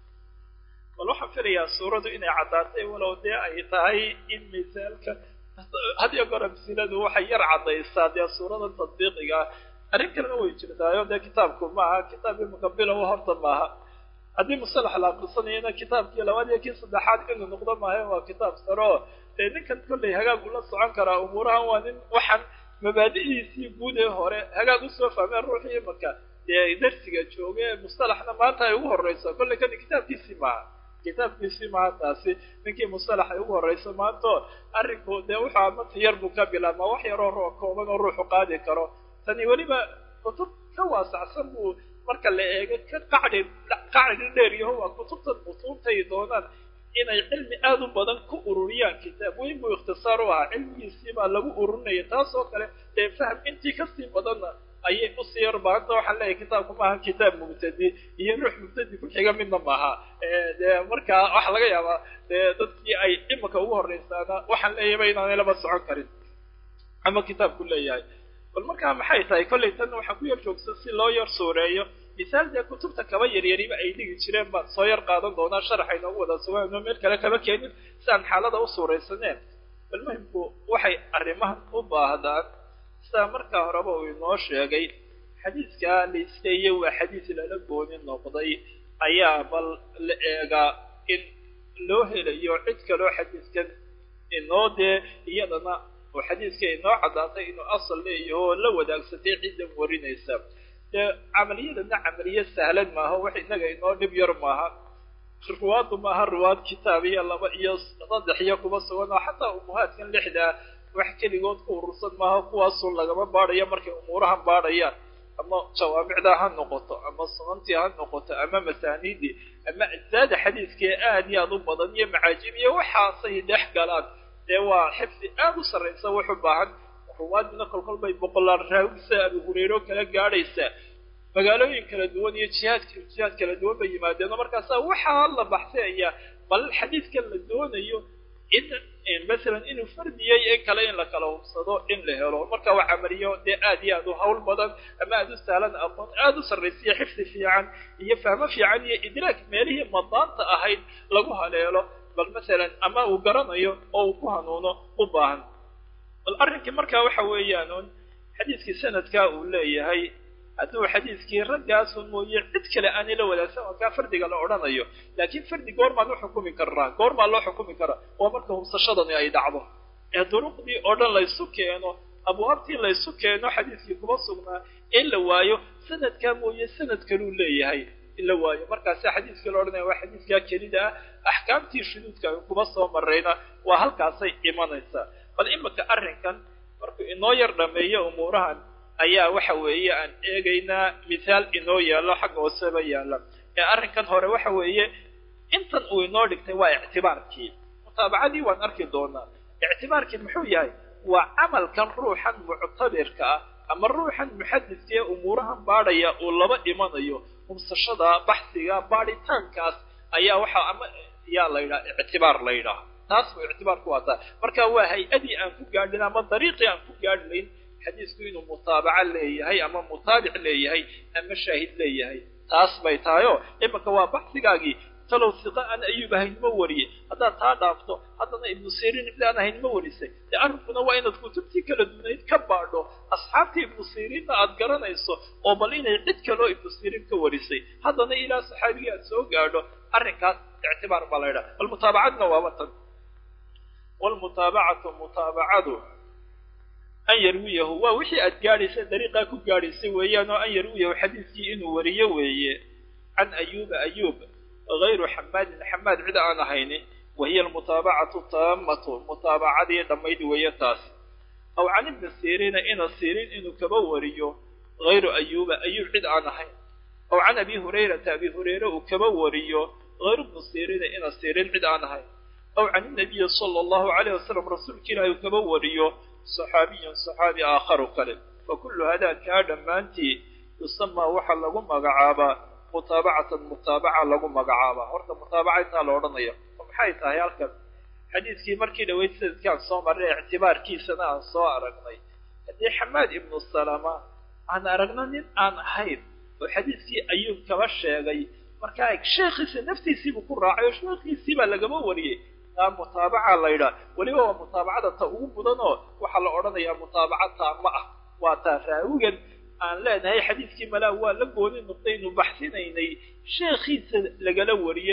bal waxaan filayaa suuradu inay caddaatay walow dee ay tahay in misaalka hadiyo goor amsiladu waxay yar caddaysaa dee suurada tadbiiqiga arrin kalena way jirtaayo dee kitaabku maaha kitaab imakabilow horta maaha haddii musalax la aqrisanayana kitaabkii labaad iyo kii saddexaad inuu noqdo maayo waa kitaab saroo dee ninkan kollay hagaag ula socon karaa umuurahan waa nin waxaan mabaadi'diisii guud ee hore hagaag usoo fahmeen ruuxii imaka dee darsiga jooga ee mustalaxna maanta ay ugu horreyso kollay kani kitaabkiisii maaha taasi ninkii mustalax ay ugu horreyso maanto arrinku dee wuxuu amata yar buu ka bilaabmaa wax yaroo kooban oo ruuxu qaadi karo tani weliba kutub ka waasacsan buu marka la eego ka qacdi dheer yaho waa kutubtan mutuubtay doonaan inay cilmi aada u badan ku ururiyaan kitaab weyn buu ikhtisaar u ahaa cilmigiisii baa lagu ururinaya taasoo kale dee fahm intii kasii badanna ayay usii yarbaanta waxaan leeyahay kitaabku maaha kitaab mubtadi iyo ruux mubtadi ku xiga midna maaha dee markaa waxa laga yaabaa dee dadkii ay imika ugu horreysaana waxaan leeyahayba inaanay laba socon karin ama kitaabku leeyahay bal markaa maxay tahay kollay tan waxaan ku yar joogsan si loo yar suureeyo misaal dee kutubta kaba yaryariba ay dhigi jireen baan soo yar qaadan doonaa sharaxa inoogu wada sugaano meel kale kaba keenin si aan xaalada u suuraysaneen bal muhimku waxay arrimahan u baahdaan sidaa markaa horeba uu inoo sheegay xadiidkaa laysteeye waa xadiid lala gooni noqday ayaa bal la eegaa in loo helayo cid kaloo xadiidkan inoo dee iyadana oo xadiidka inoo caddaatay inuu asal leeyaho oo la wadaagsatay ciddan warinaysa dee camaliyadana camaliye sahlan maaha wax innaga inoo dhib yar maaha ruwaaddu maaha ruwaad kitaab iyo laba iyo saddex iyo kuba sugan oo xataa umuhaadkan lixdaa wax keligood ku urursan maaha kuwaasuu lagama baadhayo markay umuurahan baadhayaan ama jawaamicdaa ha noqoto ama sunantii ha noqoto ama masaaniidii ama ajsaada xadiidkee aad iyo aad u badan iyo macaajib iyo waxaasay dhex galaan dee waa xifdi aad u sarraysa wuxu baahan ruwaadina kolkol bay boqolaal raawisa abi hureyre oo kala gaadhaysaa magaalooyin kala duwan iyo jihaad kala duwan bay yimaadeen oo markaasaa waxaa la baxsaya bal xadiidkan la doonayo in masalan inuu fardiyay in kale in la kala hubsado in la helo marka waa camaliyo dee aad iyo aad u hawl badan ama aad u sahlan aqoon aad u sarraysiya xifdi fiican iyo fahmo fiican iyo idraak meelihii madaanta ahayd lagu haleelo bal masalan ama uu garanayo oo uu ku hanuuno u baahan bal arrinkii markaa waxa weeyaan un xadiidkii sanadkaa uu leeyahay hadduu xadiidkii raggaasun mooye cid kale aanay la wadaagsan oo kaa fardiga la odhanayo laakiin fardi goormaa loo xukumi karaa goormaa loo xukumi karaa waa marka hubsashadani ay dhacdo ee duruqdii oo dhan laysu keeno abwaabtii laysu keeno xadiidkii kuma sugnaa in la waayo sanadkaa mooye sanad kaluu leeyahay in la waayo markaasa xadiidkii la odhanaya waa xadiidkaa kelida ah axkaamtii shuduudka kuma soo marayna waa halkaasay imanaysaa bal imika arrinkan markuu inoo yar dhameeyo umuurahan ayaa waxa weeye aan eegaynaa mithaal inoo yaallo xagga hooseba yaalla ee arrinkan hore waxa weeye intan uu inoo dhigtay waa ictibaarkii mutaabacadii waan arki doonaa ictibaarkii muxuu yahay waa camalkan ruuxan muctabirka ah أما الروح المحدث يا أمورها باريا ولما إيمانيو ومستشهد بحثيا باري تانكاس أيا وحا أما يا ليلى اعتبار ليلى ناس اعتبار كواتا مركا واهي أدي أنكو قاعدنا ما طريقي أنكو قاعدين حديث كينو متابعة ليهي أما متابع ليهي أما شاهد ليهي تاس بيتايو إما كوا بحثياجي تلو ثقة أن أيوب هين موري هذا تادافته هذا ابن سيرين ابن هين موريسه لأنه وين كتبتي كلا دونيت كبارو أصحابتي ابن سيرين أذكرنا يسوع وبلين يعد كلو ابن سيرين كوريسه هذا إلى صحابيات سو قالوا أركات اعتبار بالله المتابعة نوابة والمتابعة متابعة أن يرويه هو وحي أتجارس طريقة كجارس ويانو أن يرويه حديثي إنه وريه ويه عن أيوب غير حماد عدا أنا هيني وهي المتابعة التامة متابعة دميد ويتاس أو عن ابن السيرين إن السيرين إنه كبوريو غير أيوب عدا أنا هين أو عن أبي هريرة وكبوريو غير ابن السيرين إن السيرين عدا أنا هين أو عن النبي صلى الله عليه وسلم رسول كنا يكبوريو صحابي آخر كلم فكل هذا كان مانتي يسمى وحل لهم مقعابا متابعة لهم مقعابا ورد متابعة لورنية ومحايتها يالكب حديثكي مركي لويت سيد كان صومر اعتبار كيسنا عن صواء رقني هدي حماد ابن السلامة عن أرقنانين عن حيث وحديثكي أيوب كمشي مركايك شيخي نفسي سيبو كراعي وشيخي سيبا لقبوريه متابعة ليلى ولما متابعة تقوم بدنه وحل أورنية متابعة تامة وتراوجا أن لا نهاية حديث كما لا هو لقون النقطين وبحثيني شيخي لقلورية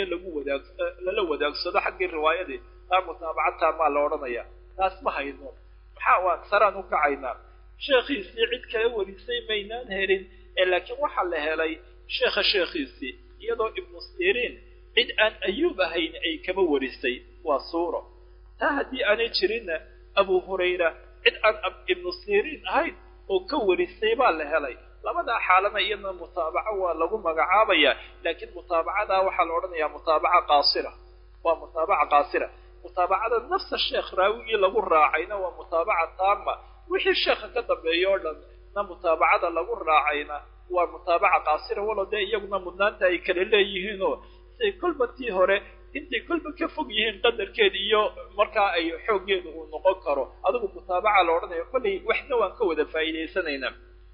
لقوة داك صدا حق الرواية دي متابعة تامة لأورنية ناس ما هينون محاوان سرانو كعينا شيخي سيعد كلوري سيمينان هيرين لكن وحل هلي شيخي سي يضو ابن السيرين عد أن أيوب هين أي كموريسي وصورة هذه أنا ترين أبو هريرة عد أن ابن السيرين هين وكوريسي بالهلي لما دا حالنا إينا متابعة ولغو مقعابية لكن متابعة وحال ورنيا متابعة قاصرة ومتابعة قاصرة متابعة نفس الشيخ راوي لغو الراعين ومتابعة تامة وحي الشيخ كتب يورلن متابعة لغو الراعين ومتابعة قاصرة ولو دا يقنا مدنانتا يكاليليهينو كل بتي هوري انت كل بكفوق يهين قدر كيد iyo marka ay xoogeedu uu noqon karo adigu mutaabaca la oranayo kulli waxna waan ka wada faa'iideysanayna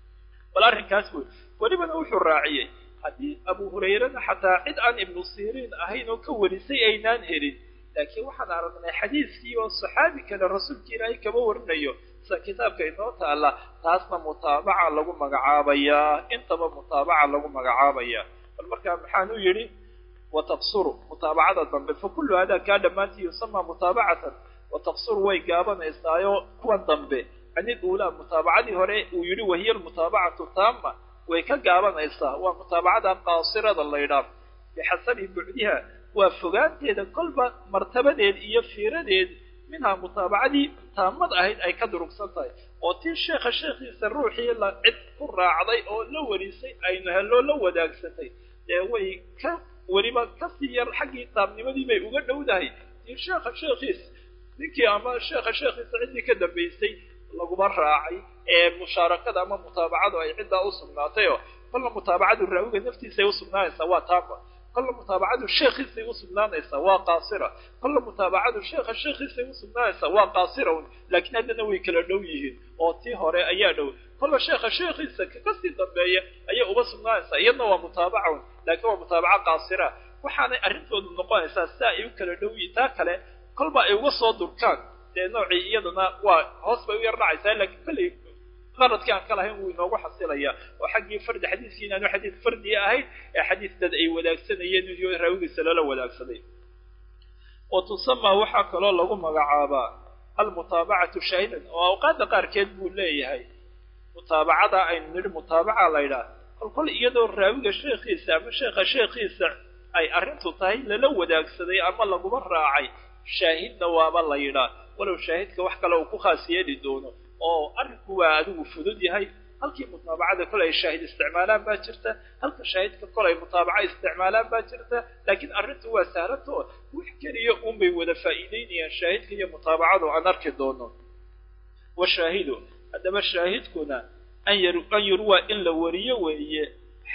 wal arrinkaas waliba wuxuu raaciyay hadii Abu Hurayra hatta cid aan Ibn Sirin ahayn oo ka warisay aynaan helin laakiin waxaan aragnay xadiiskii oo saxaabi kale rasuulka Ilaahay kaba warinayo sa kitaabka inoo taala taasna mutaabaca lagu magacaabaya intaba mutaabaca lagu magacaabaya bal marka maxaan u yiri وتقصر متابعة الضنب فكل هذا كان ما يسمى متابعة وتقصر ويقابا إستايو كوان ضنب عن الأولى متابعة هوري ويري وهي المتابعة التامة ويكقابا إستا ومتابعة قاصرة الليلام بحسب بعدها وفقان تيدا قلب مرتبة ديد إيفير ديد منها متابعة تامة أهيد أي كدرك سنتاي وتي الشيخ يسروحي إلا عد قرى عضي أو لو وريسي أينها لو وداك سنتاي وي ولما كثير حقي طابنمدي bay uga dhowdahay in sheekhiis ninkii ama sheekhiis cidii ka dambeysay lagu raacay ee musharakada ama mutaabacadu ay cid u sugnaatay oo kala mutaabacadu raawiga naftiisa ay u sugnaanaysa waa taaba kala mutaabacadu sheekhiis ay u sugnaanaysa waa qaasira kala mutaabacadu sheekhiis ay u sugnaanaysa waa qaasira laakiin hadana way kala dhow yihiin oo tii hore ayaa dhow kala sheekhiis ka sii dambeeya ayaa uba sugnaanaysa iyadoo waa mutaabaca لكن هو متابعة قاصرة وحنا أرنتو النقاء أساسا يمكن دوي تاكله كل ما يوصل دركان لنوعي يدنا وهصب ويرنع يسأل لك كل غرض كان كله هو ينوع حصيلة وحقي فرد حديث فينا إنه حديث فردي أهيد حديث تدعي ولا سنة ينجو راوي السلالة ولا سنة وتسمى وحق الله لهم مقعابا المتابعة شاهدا وأوقات قار كذبوا لي هاي متابعة أين المتابعة ليلا الكل يدور راوي الشيخيسة من شيخيسة أي أرنتو تاي للو داك سدي أما الله راعي شاهد نواب الله يلا ولو شاهدك وحكا لو كخاسية دونه أو أرنكو وعدو فدودي هاي هلكي متابعة كل أي شاهد استعمالان باجرته هلك شاهدك كل أي متابعة استعمالان باجرته لكن أرنتو وسهرته وحكري يقوم بودا فائدين يا شاهدك هي متابعة وأنرك دونه والشاهد هذا الشاهد كنا أن يروى إن لوريه وهي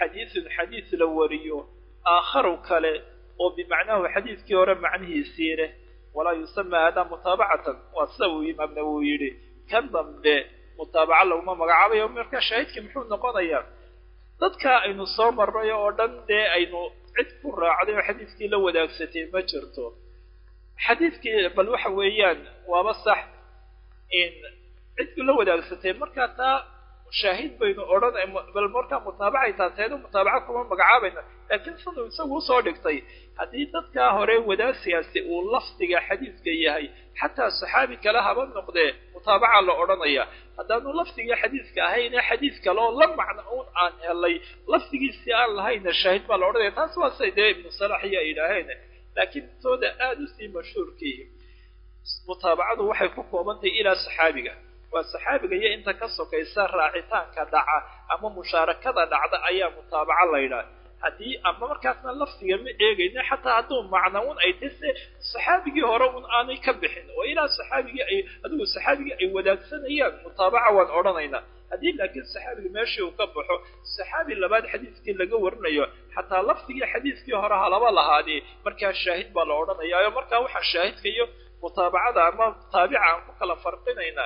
حديث لوريه آخر كله وبمعناه حديث كيورا معنه سيره ولا يسمى هذا متابعة وسوي ما بنويره كذب متابعة لو ما مقعبه يوم مركا شاهد كمحون نقضيا dadka aynu soo marray oo dhan aynu cid ku raacday xadiiskii la wadaagsatay ma jirto xadiiskii bal waxa weeyaan waa sax in cid la wadaagsatay marka taa shaahid baynu oran bal marka mutaabacay taasaydu mutaabaca kuma magacaabayna laakiin sidoo isagu soo dhigtay hadii dadka hore wadaagsiyaasi uu lafdiga xadiiska yahay xataa saxaabi kala haba noqdee mutaabaca la oranaya haddaanu lafdiga xadiiska ahayn xadiis kale oo la macno aan helay lafdigiisa aan lahayn shaahid baa la oranaya taas waa sayday ibn salaah iyo ilaahayna laakiin sooda aad u sii mashhuurkii mutaabacadu waxay ku koobantay ila saxaabiga والصحابي جاي أنت كسوك يسار راعتان كدعة أما مشاركة دعة أيام متابعة ليلة هذه أما مركزنا اللفظ يمي إيه حتى عندهم معنون أي تسي الصحابي جي هرون آني كبحين وإلى الصحابي جاي هذو الصحابي جاي وداك سنة متابعة وانعرنينا هذه لكن الصحابي ماشي وكبحوا الصحابي اللي بعد حديث كي لقورنا حتى لفظ جي حديث كي هرها لبالله هذه مركز الشاهد بالعرنيا مركز وحا الشاهد كي متابعة أما متابعة مكلا فرقنا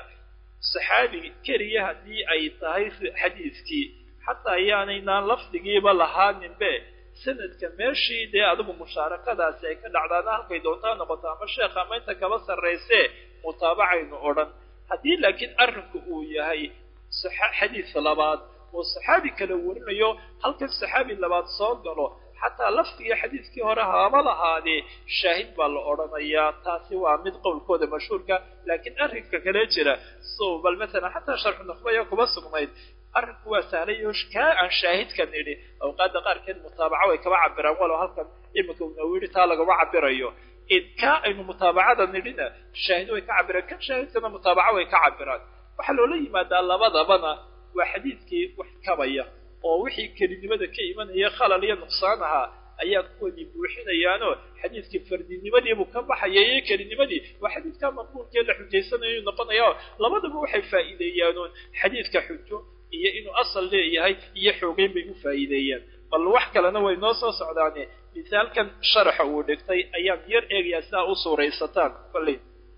صحابي كريه هدي أي تهيث حديثكي حتى يعني نان لفظي بلها نبي سند كمرشي دي أدو مشاركة دا سيكا دعدانا هلكي دوتان نقطة مشيخة ما انت كبس الرئيسي متابعين أوران هدي لكن أرنكو يهي حديث لباد والصحابي كالورنا يو هلك الصحابي لباد صوغلو حتى لفظي حديثكي هورها ملها دي شاهد بالأورانيا تاسي وعمد قول كود مشهورك لكن أرهك كاليجرة بل مثلا حتى شرح النخبة يوكو بس مغيد أرهك واساليوش كان شاهد كنيري أو قاد قار كان متابعة ويكما عبران ولو هلكا إمكو نويري تالك وعبرانيو إذ كان متابعة نيرينا الشاهد ويكعبران كان شاهد كان متابعة ويكعبران وحلو لي ما دال لبدا بنا وحديثكي وحكاية oo wixii kelinimada ka imanaya khalal iyo nuqsaanaha ayaa ku buuxinayaano xadiiskii fardinimadii uu ka baxayay kelinimadii waa xadiiska maqbuulkii la xujeysanayo noqonayo labadaba waxay faa'iideeyaan xadiiska xujo iyo inuu asal leeyahay iyo xoogeen bay u faa'iideeyaan bal wax kalena way noo soo socdaan misaalkan sharaxa uu dhigtay ayaa yar eegaya saa u suuraysataan kulli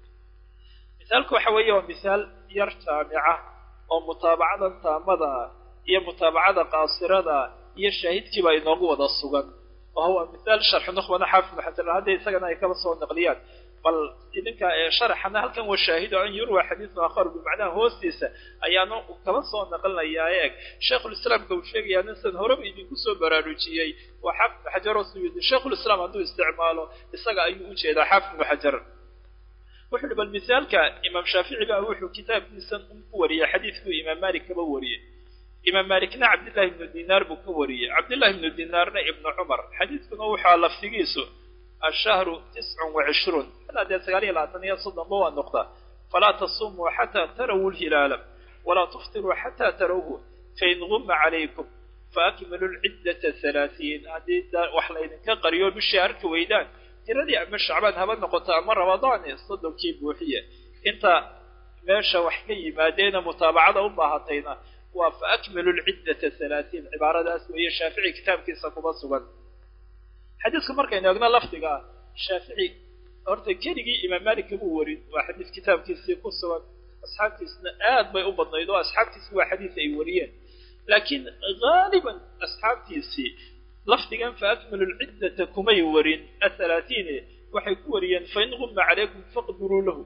misaalku waxa weeye misaal yar jaamica oo mutaabacada taamada iyo mutaabacada qaasirada iyo shaahidkii baa inoogu wada sugan oo misaal sharx nukhbana xaafid xasan hada isagana ay kala soo naqliyaan bal idinka sharaxna halkan waa shaahid oo yurwa xadiis aakhar bimaana hoostiisa ayaanu kala soo naqlinayaa eeg sheekhu islaamka uu sheegay in san horeba idinku soo baraarujiyay waa xaafid xajar oo suyuudi sheekhu islaam haduu isticmaalo isaga ayuu u jeedaa xaafid xajar wuxuu bal misaalka imaam shaafici baa wuxuu kitaabkiisa ku wariyay xadiisku imaam maalik ka wariyay إمام مالكنا عبد الله بن دينار بكوري عبد الله بن دينارنا ابن عمر حديثنا وحى لفتيسو الشهر 29 هذا سغالي لا تنيا صدموا النقطة فلا تصوموا حتى تروا الهلال ولا تفطروا حتى تروه فإن غم عليكم فأكملوا العدة 30 هذه وحلين كقريو بالشهر كويدان تردي أما الشعبان هذا النقطة أما رمضان صدق كيف وحية انت ماشا وحكي ما دينا متابعة وضاهتينا فأكملوا العدة 30 عبارة أسوية شافعي كتاب كيسا كبصوا حديث مركا إنه أقنا لفتقا شافعي أرد كيريجي إمام مالك بوري وحديث كتاب كيسا كبصوا أصحاب كيسنا آد ما يؤبضنا يدو أصحاب كيسا وحديث أيوريين لكن غالبا أصحاب كيسا لفتقا فأكملوا العدة كميورين 30 وحيكوريين فإن غم عليكم فاقدروا له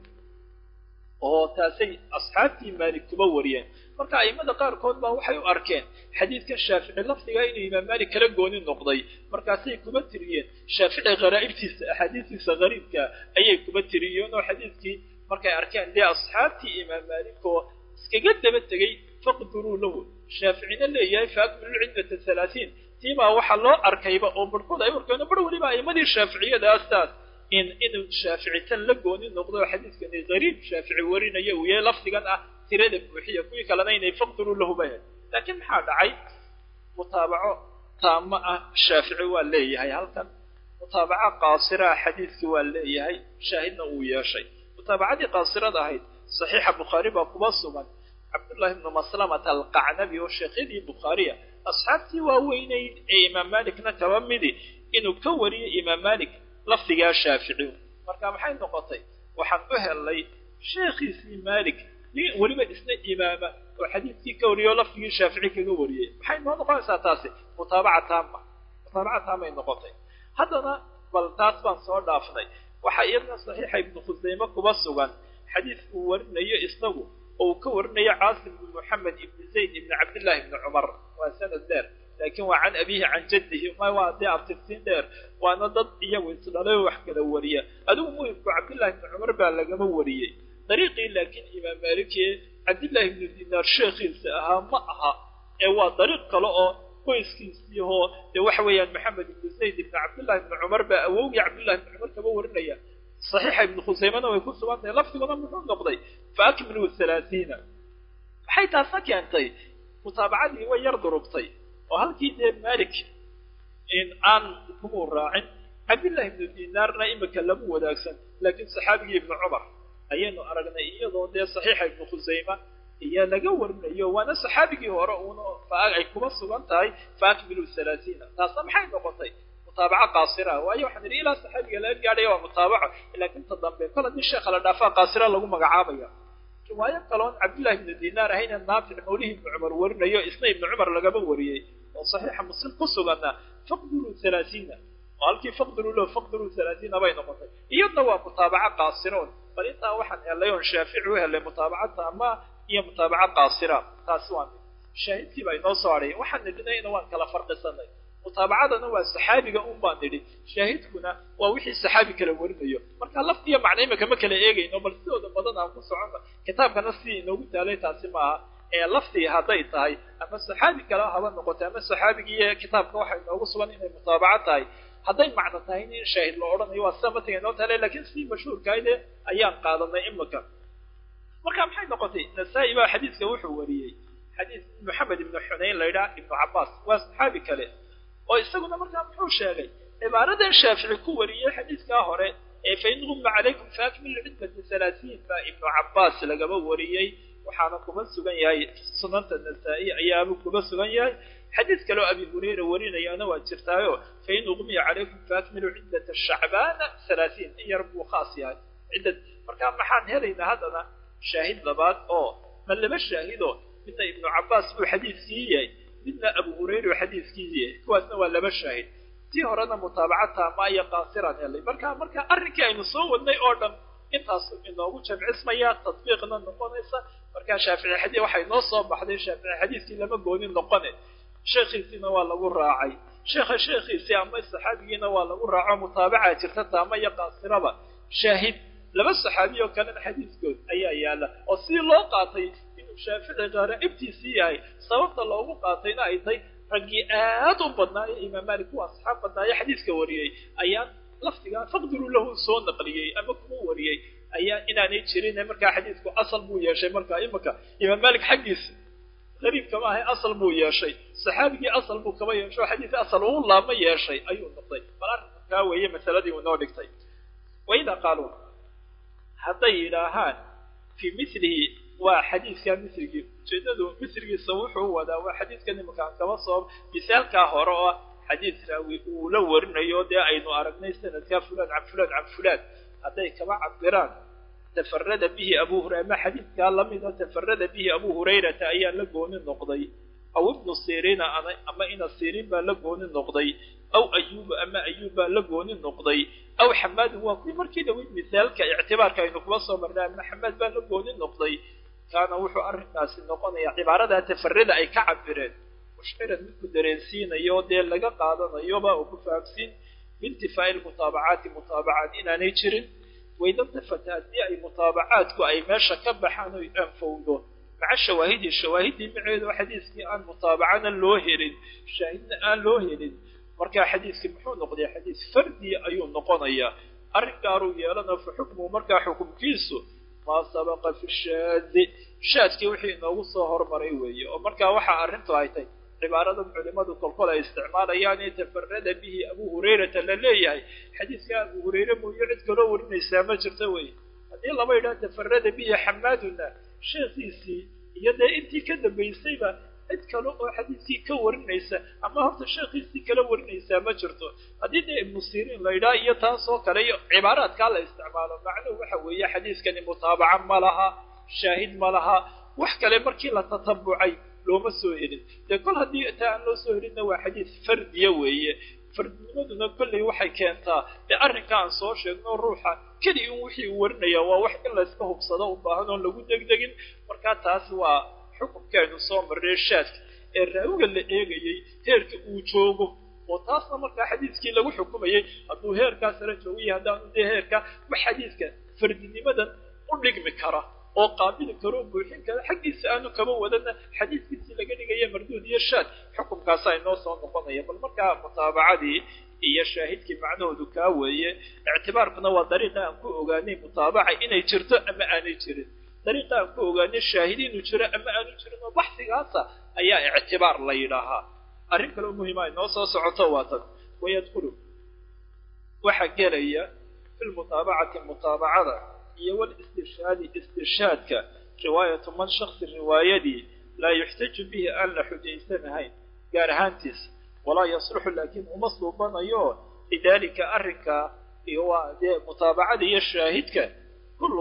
oo taasay asxaabtii maalik tubawariyeen marka aymada qaar kood baa waxay u arkeen xadiidka shaafici laftiga inuu imaam maalik kala gooni noqday markaasay kuma tiriyeen shaafici qaraa'ibtiisa ahadiisiisa qariibka ayay kuma tiriyeen oo xadiidkii markay arkeen de asxaabtii imaam maalik oo iskaga daba tagay faqduru lahu shaaficina leeyahay faakmilu ciddata 30 tiima waxa loo arkayba oo barkooda ay warkeen bar waliba aymadii shaaficiyada astaas إن الشافعي تلقون النقطة حديث كان غريب شافعي ورينا يويا لفظا تريد بوحية كوي كلامين يفقدروا له بيان لكن هذا عيب متابعة تامة الشافعي واللي هي هل كان متابعة قاصرة حديث واللي هي شاهدنا ويا شيء متابعة قاصرة هاي صحيح البخاري بقبص من عبد cabdullahi ibnu maslamata alqacnabi oo sheekhyadii bukhaariya asxaabtii waaweyneyd ee imaam malikna kaba midi inuu ka wariyey imaam malik lafdigaa shaafici marka maxay noqotay waxaan u helnay sheekhiisii malik nin weliba isna imaama oo xadiidkii ka wariyay oo lafdigii shaafici kaga wariyey maxay noo noqonaysaa taasi mutaabaca taamay noqotay haddana bal taas baan soo dhaafnay waxaa iyadna saxiixa ibnu khusayme kuba sugan xadiis uu warinayo isagu oo uu ka warinayo caasim ibn moxamed ibn zayd ibn cabdillahi ibni cumar waa sanad dheer laakiin waa can abiihi can jaddihi ma waa dee abtirsiin dheer waana dad iyagu isdhalay wax kala wariya adigu muhimku cabdillahi ibni cumar baa lagama wariyey dariiqii laakiin imaam maalikee cabdillahi ibnu dinaar sheekhiisa ahaa ma aha ee waa dariiq kale oo qoyskiisii oo dee waxa weeyaan maxamed ibnu zayd ibn cabdillahi ibni cumar baa awowgii cabdillahi ibni cumar kaba warinaya saxiixa ibnu khusaymana way ku sugan tahay lafdiguna muxuu noqday fa akmilu halaasiina maxay taasna keentay mutaabacadii way yar durubtay oo halkii dee malik in aan kumuu raacin cabdillahi ibnu dinaarna imika lama wadaagsan laakiin saxaabigii ibnu cumar ayaynu aragnay iyadoo dee saxiixa ibnu khusayma iyo laga warinayo waana saxaabigii hore uuna ay kuma sugan tahay fa akmilu halaasiina taasna maxay noqotay mutaabaca qaasira waayo waxaan idhi ilaa saxaabiga laga gaadhaya waa mutaabaco laakiin ta dambe kol haddii sheekha la dhaafaa qaasira lagu magacaabaya riwaayo kaloon cabdillahi ibnu dinaar ahayna naafic mawlihii ibnu cumar warinayo isna ibnu cumar lagaba wariyey oo saxiixa muslim ku suganna faqduruu halaasiina oo halkii faqduruu halaasiina bay noqotay iyadna waa mutaabaca qaasiroon bal intaa waxaan helay oon shaafici u helay mutaabaca taama iyo mutaabaca qaasira taasi waa mid shaahidkii baa inoo soo hadhay waxaan nidhinayna waan kala farqisanay mutaabacadana waa saxaabiga un baan nidhi shaahidkuna waa wixii saxaabi kala warinayo marka laftiiyo macna imika ma kala eegayno bal sidooda badan aan ku soconno kitaabkana sidii inoogu taalay taasi maaha ee laftii hadday tahay ama saxaabi kale haba noqotay ama saxaabigiiyo kitaabka waxa inoogu sugan inay mutaabaco tahay hadday macno tahay in shaahid loo odhanayo waa sida matiga inoo taalay laakiin sidii mashhuurkaayde ayaan qaadanay imika marka maxay noqotay nasaa-i baa xadiiska wuxuu wariyey xadiis maxamed ibnu xunayn laydhaa ibnu cabbaas waa saxaabi kale oo isaguna markaa muxuu sheegay cibaaradan shaafici ku wariyey xadiiskaa hore ee fain gumma calaykum faakmilu ciddata halaasiin baa ibnu cabbaas lagaba wariyey waxaana kuma sugan yahay sunanta nasaa-i ayaaba kuma sugan yahay xadiis kaleo abi hurayra warinayana waa jirtaayo fain ugmiya calaykum faakmilu ciddata shacbaana halaasiin in yar buu khaas yahay ciddad markaa maxaan helaynaa haddana shaahid labaad oo ma laba shaahido midna ibnu cabbaas buu xadiiskii yahay midna abu hurayra xadiiskii yahay kuwaasna waa laba shaahid tii horena mutaabaca taama iyo qaasiraan helay marka arrinkii aynu soo wadnay oo dhan intaas inoogu jamcismaya tadbiiqna noqonaysa markaa shaafici xadiis waxay noo soo baxday shaafici xadiiskii lama goonin noqone sheekhiisiina waa lagu raacay sheekhiisii ama saxaabigiina waa lagu raaco mutaabaca jirta taama iyo qaasiraba shaahid laba saxaabi oo kalena xadiiskood ayaa yaala oo sidii loo qaatay inuu shaafici qaaraa'ibtiisii yahay sababta loogu qaatayna ay tahay raggii aad u badnaayo imaam maalik kuwa asxaab badnaayo xadiiska wariyey ayaa laftigaa faqdiruu lahu soo naqliyey ama kuma wariyey ayaa inaanay jirin markaa xadiisku asal buu yeeshay markaa imika imaam maalik xaggiisa qariib kama ahay asal buu yeeshay saxaabigii asal buu kaba yeesho xadiis asal uu laama yeeshay ayuu noqday bal arrinkaa weeye masaladii uu noo dhigtay waidaa qaaluu hadday yidhaahaan fii milihi waa xadiiskaa misrigii ujeedadu misrigiisa wuxuu wadaa waa xadiiskan imakaan kaba soo misaalkaa hore oo xadiis raawi uu la warinayo dee aynu aragnay sanadkaa fulaan can fulaan can fulaan hadday kaba cabiraan tafarada bihi abu hurayra ama xadiiskaa lamida tafarada bihi abu hurayrata ayaa la gooni noqday aw ibnu siriina ama ina siriin baa la gooni noqday aw ayuuba ama ayuub baa la gooni noqday aw xamaadun waa kuwii markii dhaweyd misaalka ictibaarka aynu kuba soo marnay ama xamaad baa la gooni noqday kaana wuxuu arrinkaasi noqonayaa cibaaradaa tafarada ay ka cabireen mushciran midku dareensiinayo dee laga qaadanayoba oo ku fahamsiin biintifaa'i lmutaabacaati mutaabacaat inaanay jirin waydantafata haddii ay mutaabacaadku ay meesha ka baxaan oy anfowdo maca shawaahidii maceedo xadiiskii aan mutaabacana loo helin shaahidna aan loo helin markaa xadiiskii muxuu noqday xadiis fardi ayuu noqonayaa arrin gaaruu yeelana fa xukmuhu markaa xukumkiisu maa sabaqa fi shaadi shaadkii wixii inoogu soo hormaray weeye oo markaa waxaa arrintu ay tay cibaaradan culimadu kolkol ay isticmaalayaan ee tafarada bihi abu hurayrata la leeyahay xadiiskaa abu hurayre mooyo cid kaloo warinaysaa ma jirta wey haddii lama yidhaha tafarada bihi xamaaduna sheekhiisii iyo dee intii ka dambaysayba cid kale oo xadiiskii ka warinaysa ama horta sheekhiisii kala warinaysaa ma jirto haddii dee ibnu siriin la yidhaha iyo taasoo kale iyo cibaaraadkaa la isticmaalo macnuhu waxa weeye xadiiskani mutaabaca ma laha shaahid ma laha wax kale markii la tatabucay looma soo helin dee kol haddii taa aan loo soo helinna waa xadiis fardiya weeye fardinimaduna kolley waxay keentaa dee arrinka aan soo sheegno ruuxa keliya un wixii uu warinaya waa wax in layska hubsado u baahan oon lagu degdegin markaa taas waa xukunkeenu soo marray shaadka ee raawiga la eegayey heerka uu joogo oo taasna markaa xadiiskii lagu xukumayay hadduu heerkaa sare joogaya haddaanu dee heerka wax xadiiska fardinimadan u dhigmi kara oo qaabili karo buuxin kara xaggiisa aanu kaba wadana xadiiskiisii laga dhigaya marduud iyo shaad xukunkaasa inoo soo noqonaya bal markaa mutaabacadii iyo shaahidkii macnahoodu kaa weeye ictibaarkuna waa dariiqa aan ku ogaanay mutaabaca inay jirto ama aanay jirin dariiqa aan ku ogaanay shaahid inuu jiro ama aanu jirin oo baxsigaasa ayaa ictibaar la yidhaahaa arrin kaleo muhiima inoo soo socoto waa tan wayadkhulu waxaa gelaya fi lmutaabacati mutaabacada iyo walistishaadi istishaadka riwaayatu man shaksi riwaayadii laa yuxtaju bihi aan la xujaysanahayn gaar ahaantiisa walaa yasluxu laakiin uma suubanayo lidaalika arrinkaa iyo waa dee mutaabacada iyo shaahidka kullu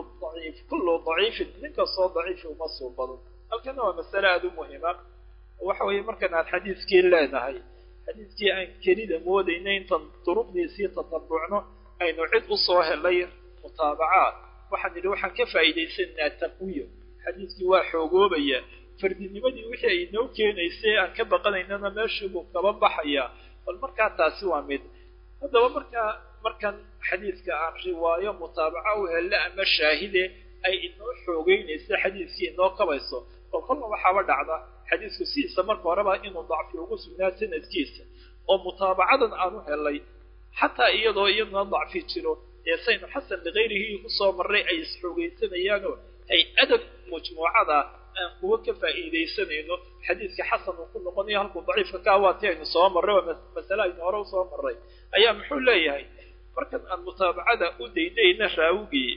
daciifin ninkastoo daciifi uma suubado halkana waa masale aada u muhima waxa weeye markan aad xadiiskii leenahay xadiiskii aan kelida moodayna intan duruqdiisii tatabucno aynu cid usoo helay mutaabacaad waxaan nidhi waxaan ka faa'iidaysanaa taqwiyo xadiiskii waa xoogoobaya fardinimadii wixii ay inoo keenaysay aan ka baqanaynana meeshiibuu kaba baxaya bal markaa taasi waa mid haddaba markan xadiiska aan riwaayo mutaabaca u helle ama shaahide ay inoo xoogeynaysa xadiiskii inoo kabayso oo kolna waxaaba dhacda xadiisku sidiisa marka horeba inuu dacfi ugu sugnaa sanadkiisa oo mutaabacadan aanu helay xataa iyadoo iyaduna dacfi jiro ee saynu xasan likayrihi kusoo marray ay isxoogeysanayaanoo ay adab majmuucada aan kuwa ka faa'iidaysanayno xadiiska xasan uu ku noqonayo halkuu daciifka ka awaati aynu soo marray waa masale aynu hore usoo marray ayaa muxuu leeyahay markan aan mutaabacada u daydayna raawigii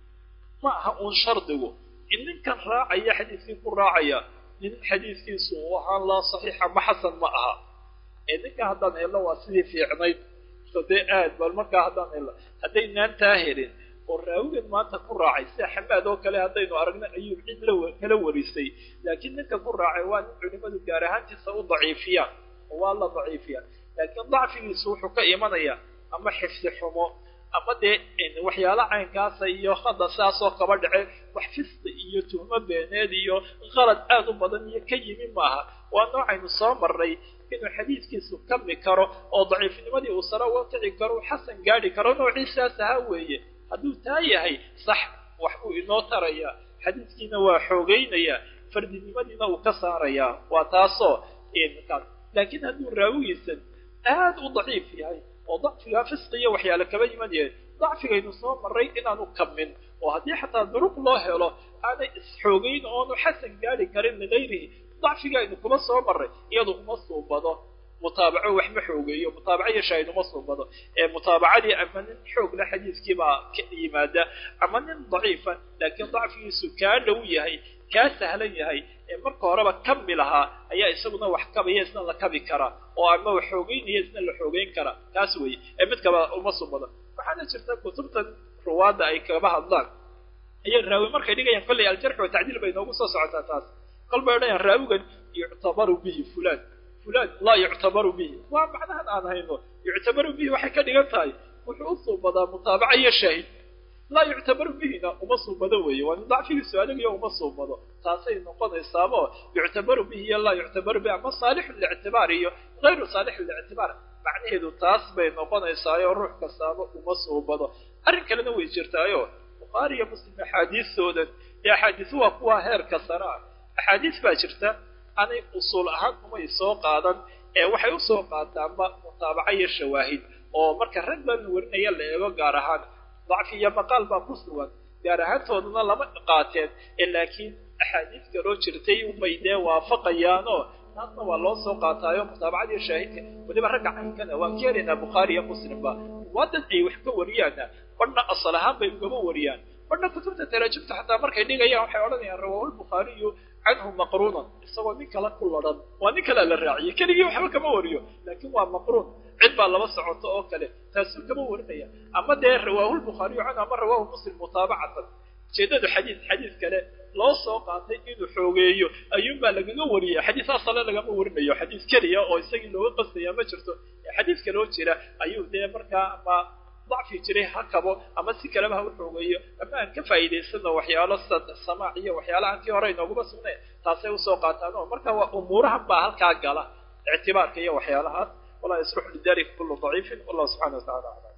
ma aha uun shardigu in ninkan raacaya xadiiskii ku raacaya nin xadiiskiisu uu ahaan laa saxiixa ma xasan ma aha ee ninka haddaan helno waa sidii fiicnayd dee aad bal markaa haddaan helno haddaynaan taa helin oo raawigan maanta ku raacay sida xamaad oo kale haddaynu aragno ayuu cid kala warisay laakiin ninka ku raacay waa nin culimadu gaar ahaantiisa u daciifiyaan oo waa la daciifiyaan laakiin dacfigiisu wuxuu ka imanayaa ama xifdi xumo ama dee waxyaalo caynkaasa iyo hadda saasoo kaba dhace wax fisqi iyo tuhmo beeneed iyo qalad aad u badan iyo ka yimi maaha waa noocaynu soo marray inuu xadiiskiisu kami karo oo daciifnimadii uu sare uga kici karo uu xasan gaadhi karo noociisaas ahaa weeye hadduu taa yahay sax wax buu inoo tarayaa xadiiskiina waa xoogaynayaa fardinimadiina uu ka saarayaa waa taasoo laakiin hadduu raawigiisan aad u daciif yahay oo dacfigaa fisqiya waxyaale kaba yiman yahay dacfigaynu soo marray inaanu kamin oo haddii xataa duruq loo helo aanay isxoogayn oonu xasan gaadhi karin likayrihi dacfigaynu kuma soo marray iyadu uma suubado mutaabaco wax ma xoogeeyo mutaabaco iyo shaahid uma suubado ee mutaabacadii ama nin xoogla xadiiskii baa ka yimaada ama nin daciifa laakiin dacfigiisu kaa dhow yahay kaa sahlan yahay ee marka horeba kami lahaa ayaa isaguna wax kabaya isna la kabi karaa oo ama wax xoogeynaya isna la xoogeyn karaa taas weeye ee mid kaba uma suubado waxaana jirta kutubtan ruwaadda ay kaba hadlaan ayay raawi markay dhigayaan kollay aljarx wa tacdiil bay noogu soo socotaa taas kol bay odhanayaan raawigan yuctabaru bihi fulaan laa yuctabaru bihi waa macnahan aan hayno yuctabaru bihi waxay ka dhigan tahay wuxuu u suubadaa mutaabaca iyo shaahid laa yuctabaru bihina uma suubado weeye waa nin dacfigiisu adagiyo uma suubado taasay noqonaysaabo yuctabaru bihi iyo laa yuctabaru bihi ama saalixu lictibaar iyo hayru saalixu lictibaar macnaheedu taas bay noqonaysaayoo ruux kastaaba uma suubado arrin kalena way jirtaayo bukhaari iyo muslim axaadiistoodan ee axaadiisu waa kuwa heerka sare ah axaadiis baa jirta anay usuul ahaan umay soo qaadan ee waxay usoo qaataanba mutaabaca iyo shawaahid oo marka rag badan warinaya la eego gaar ahaan dacfi iyo maqaal baa ku sugan gaar ahaantoodana lama qaateen laakiin axaadiis kaloo jirtay umay dee waafaqayaanoo taasna waa loo soo qaataayo mutaabacada iyo shaahidka weliba ragga caynkana waan ka helaynaa bukhaari iyo muslimba waa dad ay wax ka wariyaana badhna asal ahaan bay ugama wariyaan badhna kutubta taraajimta xataa markay dhigayaan waxay odhanayaan rawaahu lbukhaariyu canhu maqruunan isagoo nin kala ku ladhan waa nin kale la raaciyey keligii waxba kama wariyo laakiin waa maqruun cid baa laba socoto oo kale taasuu kama warinaya ama dee rawaahu lbukhaariyu canhu ama rawaahu muslim mutaabacatan ujeedadu xadiis kale loo soo qaatay inuu xoogeeyo ayuunbaa lagaga wariyay xadiis asale lagama warinayo xadiis keliya oo isagii looga qastaya ma jirto xadiis kaloo jira ayuu dee markaa ama ضعفي جري هكذا أما سكلمها وحوجيه أما أن كفايدة سنة وحياة سماعية وحياة عن تيارين أو بس من تاسع سوقات أنا مركا وأمورها بهالكعجلة اعتبار كي وحيالها ولا يصلح لذلك كل ضعيف والله سبحانه وتعالى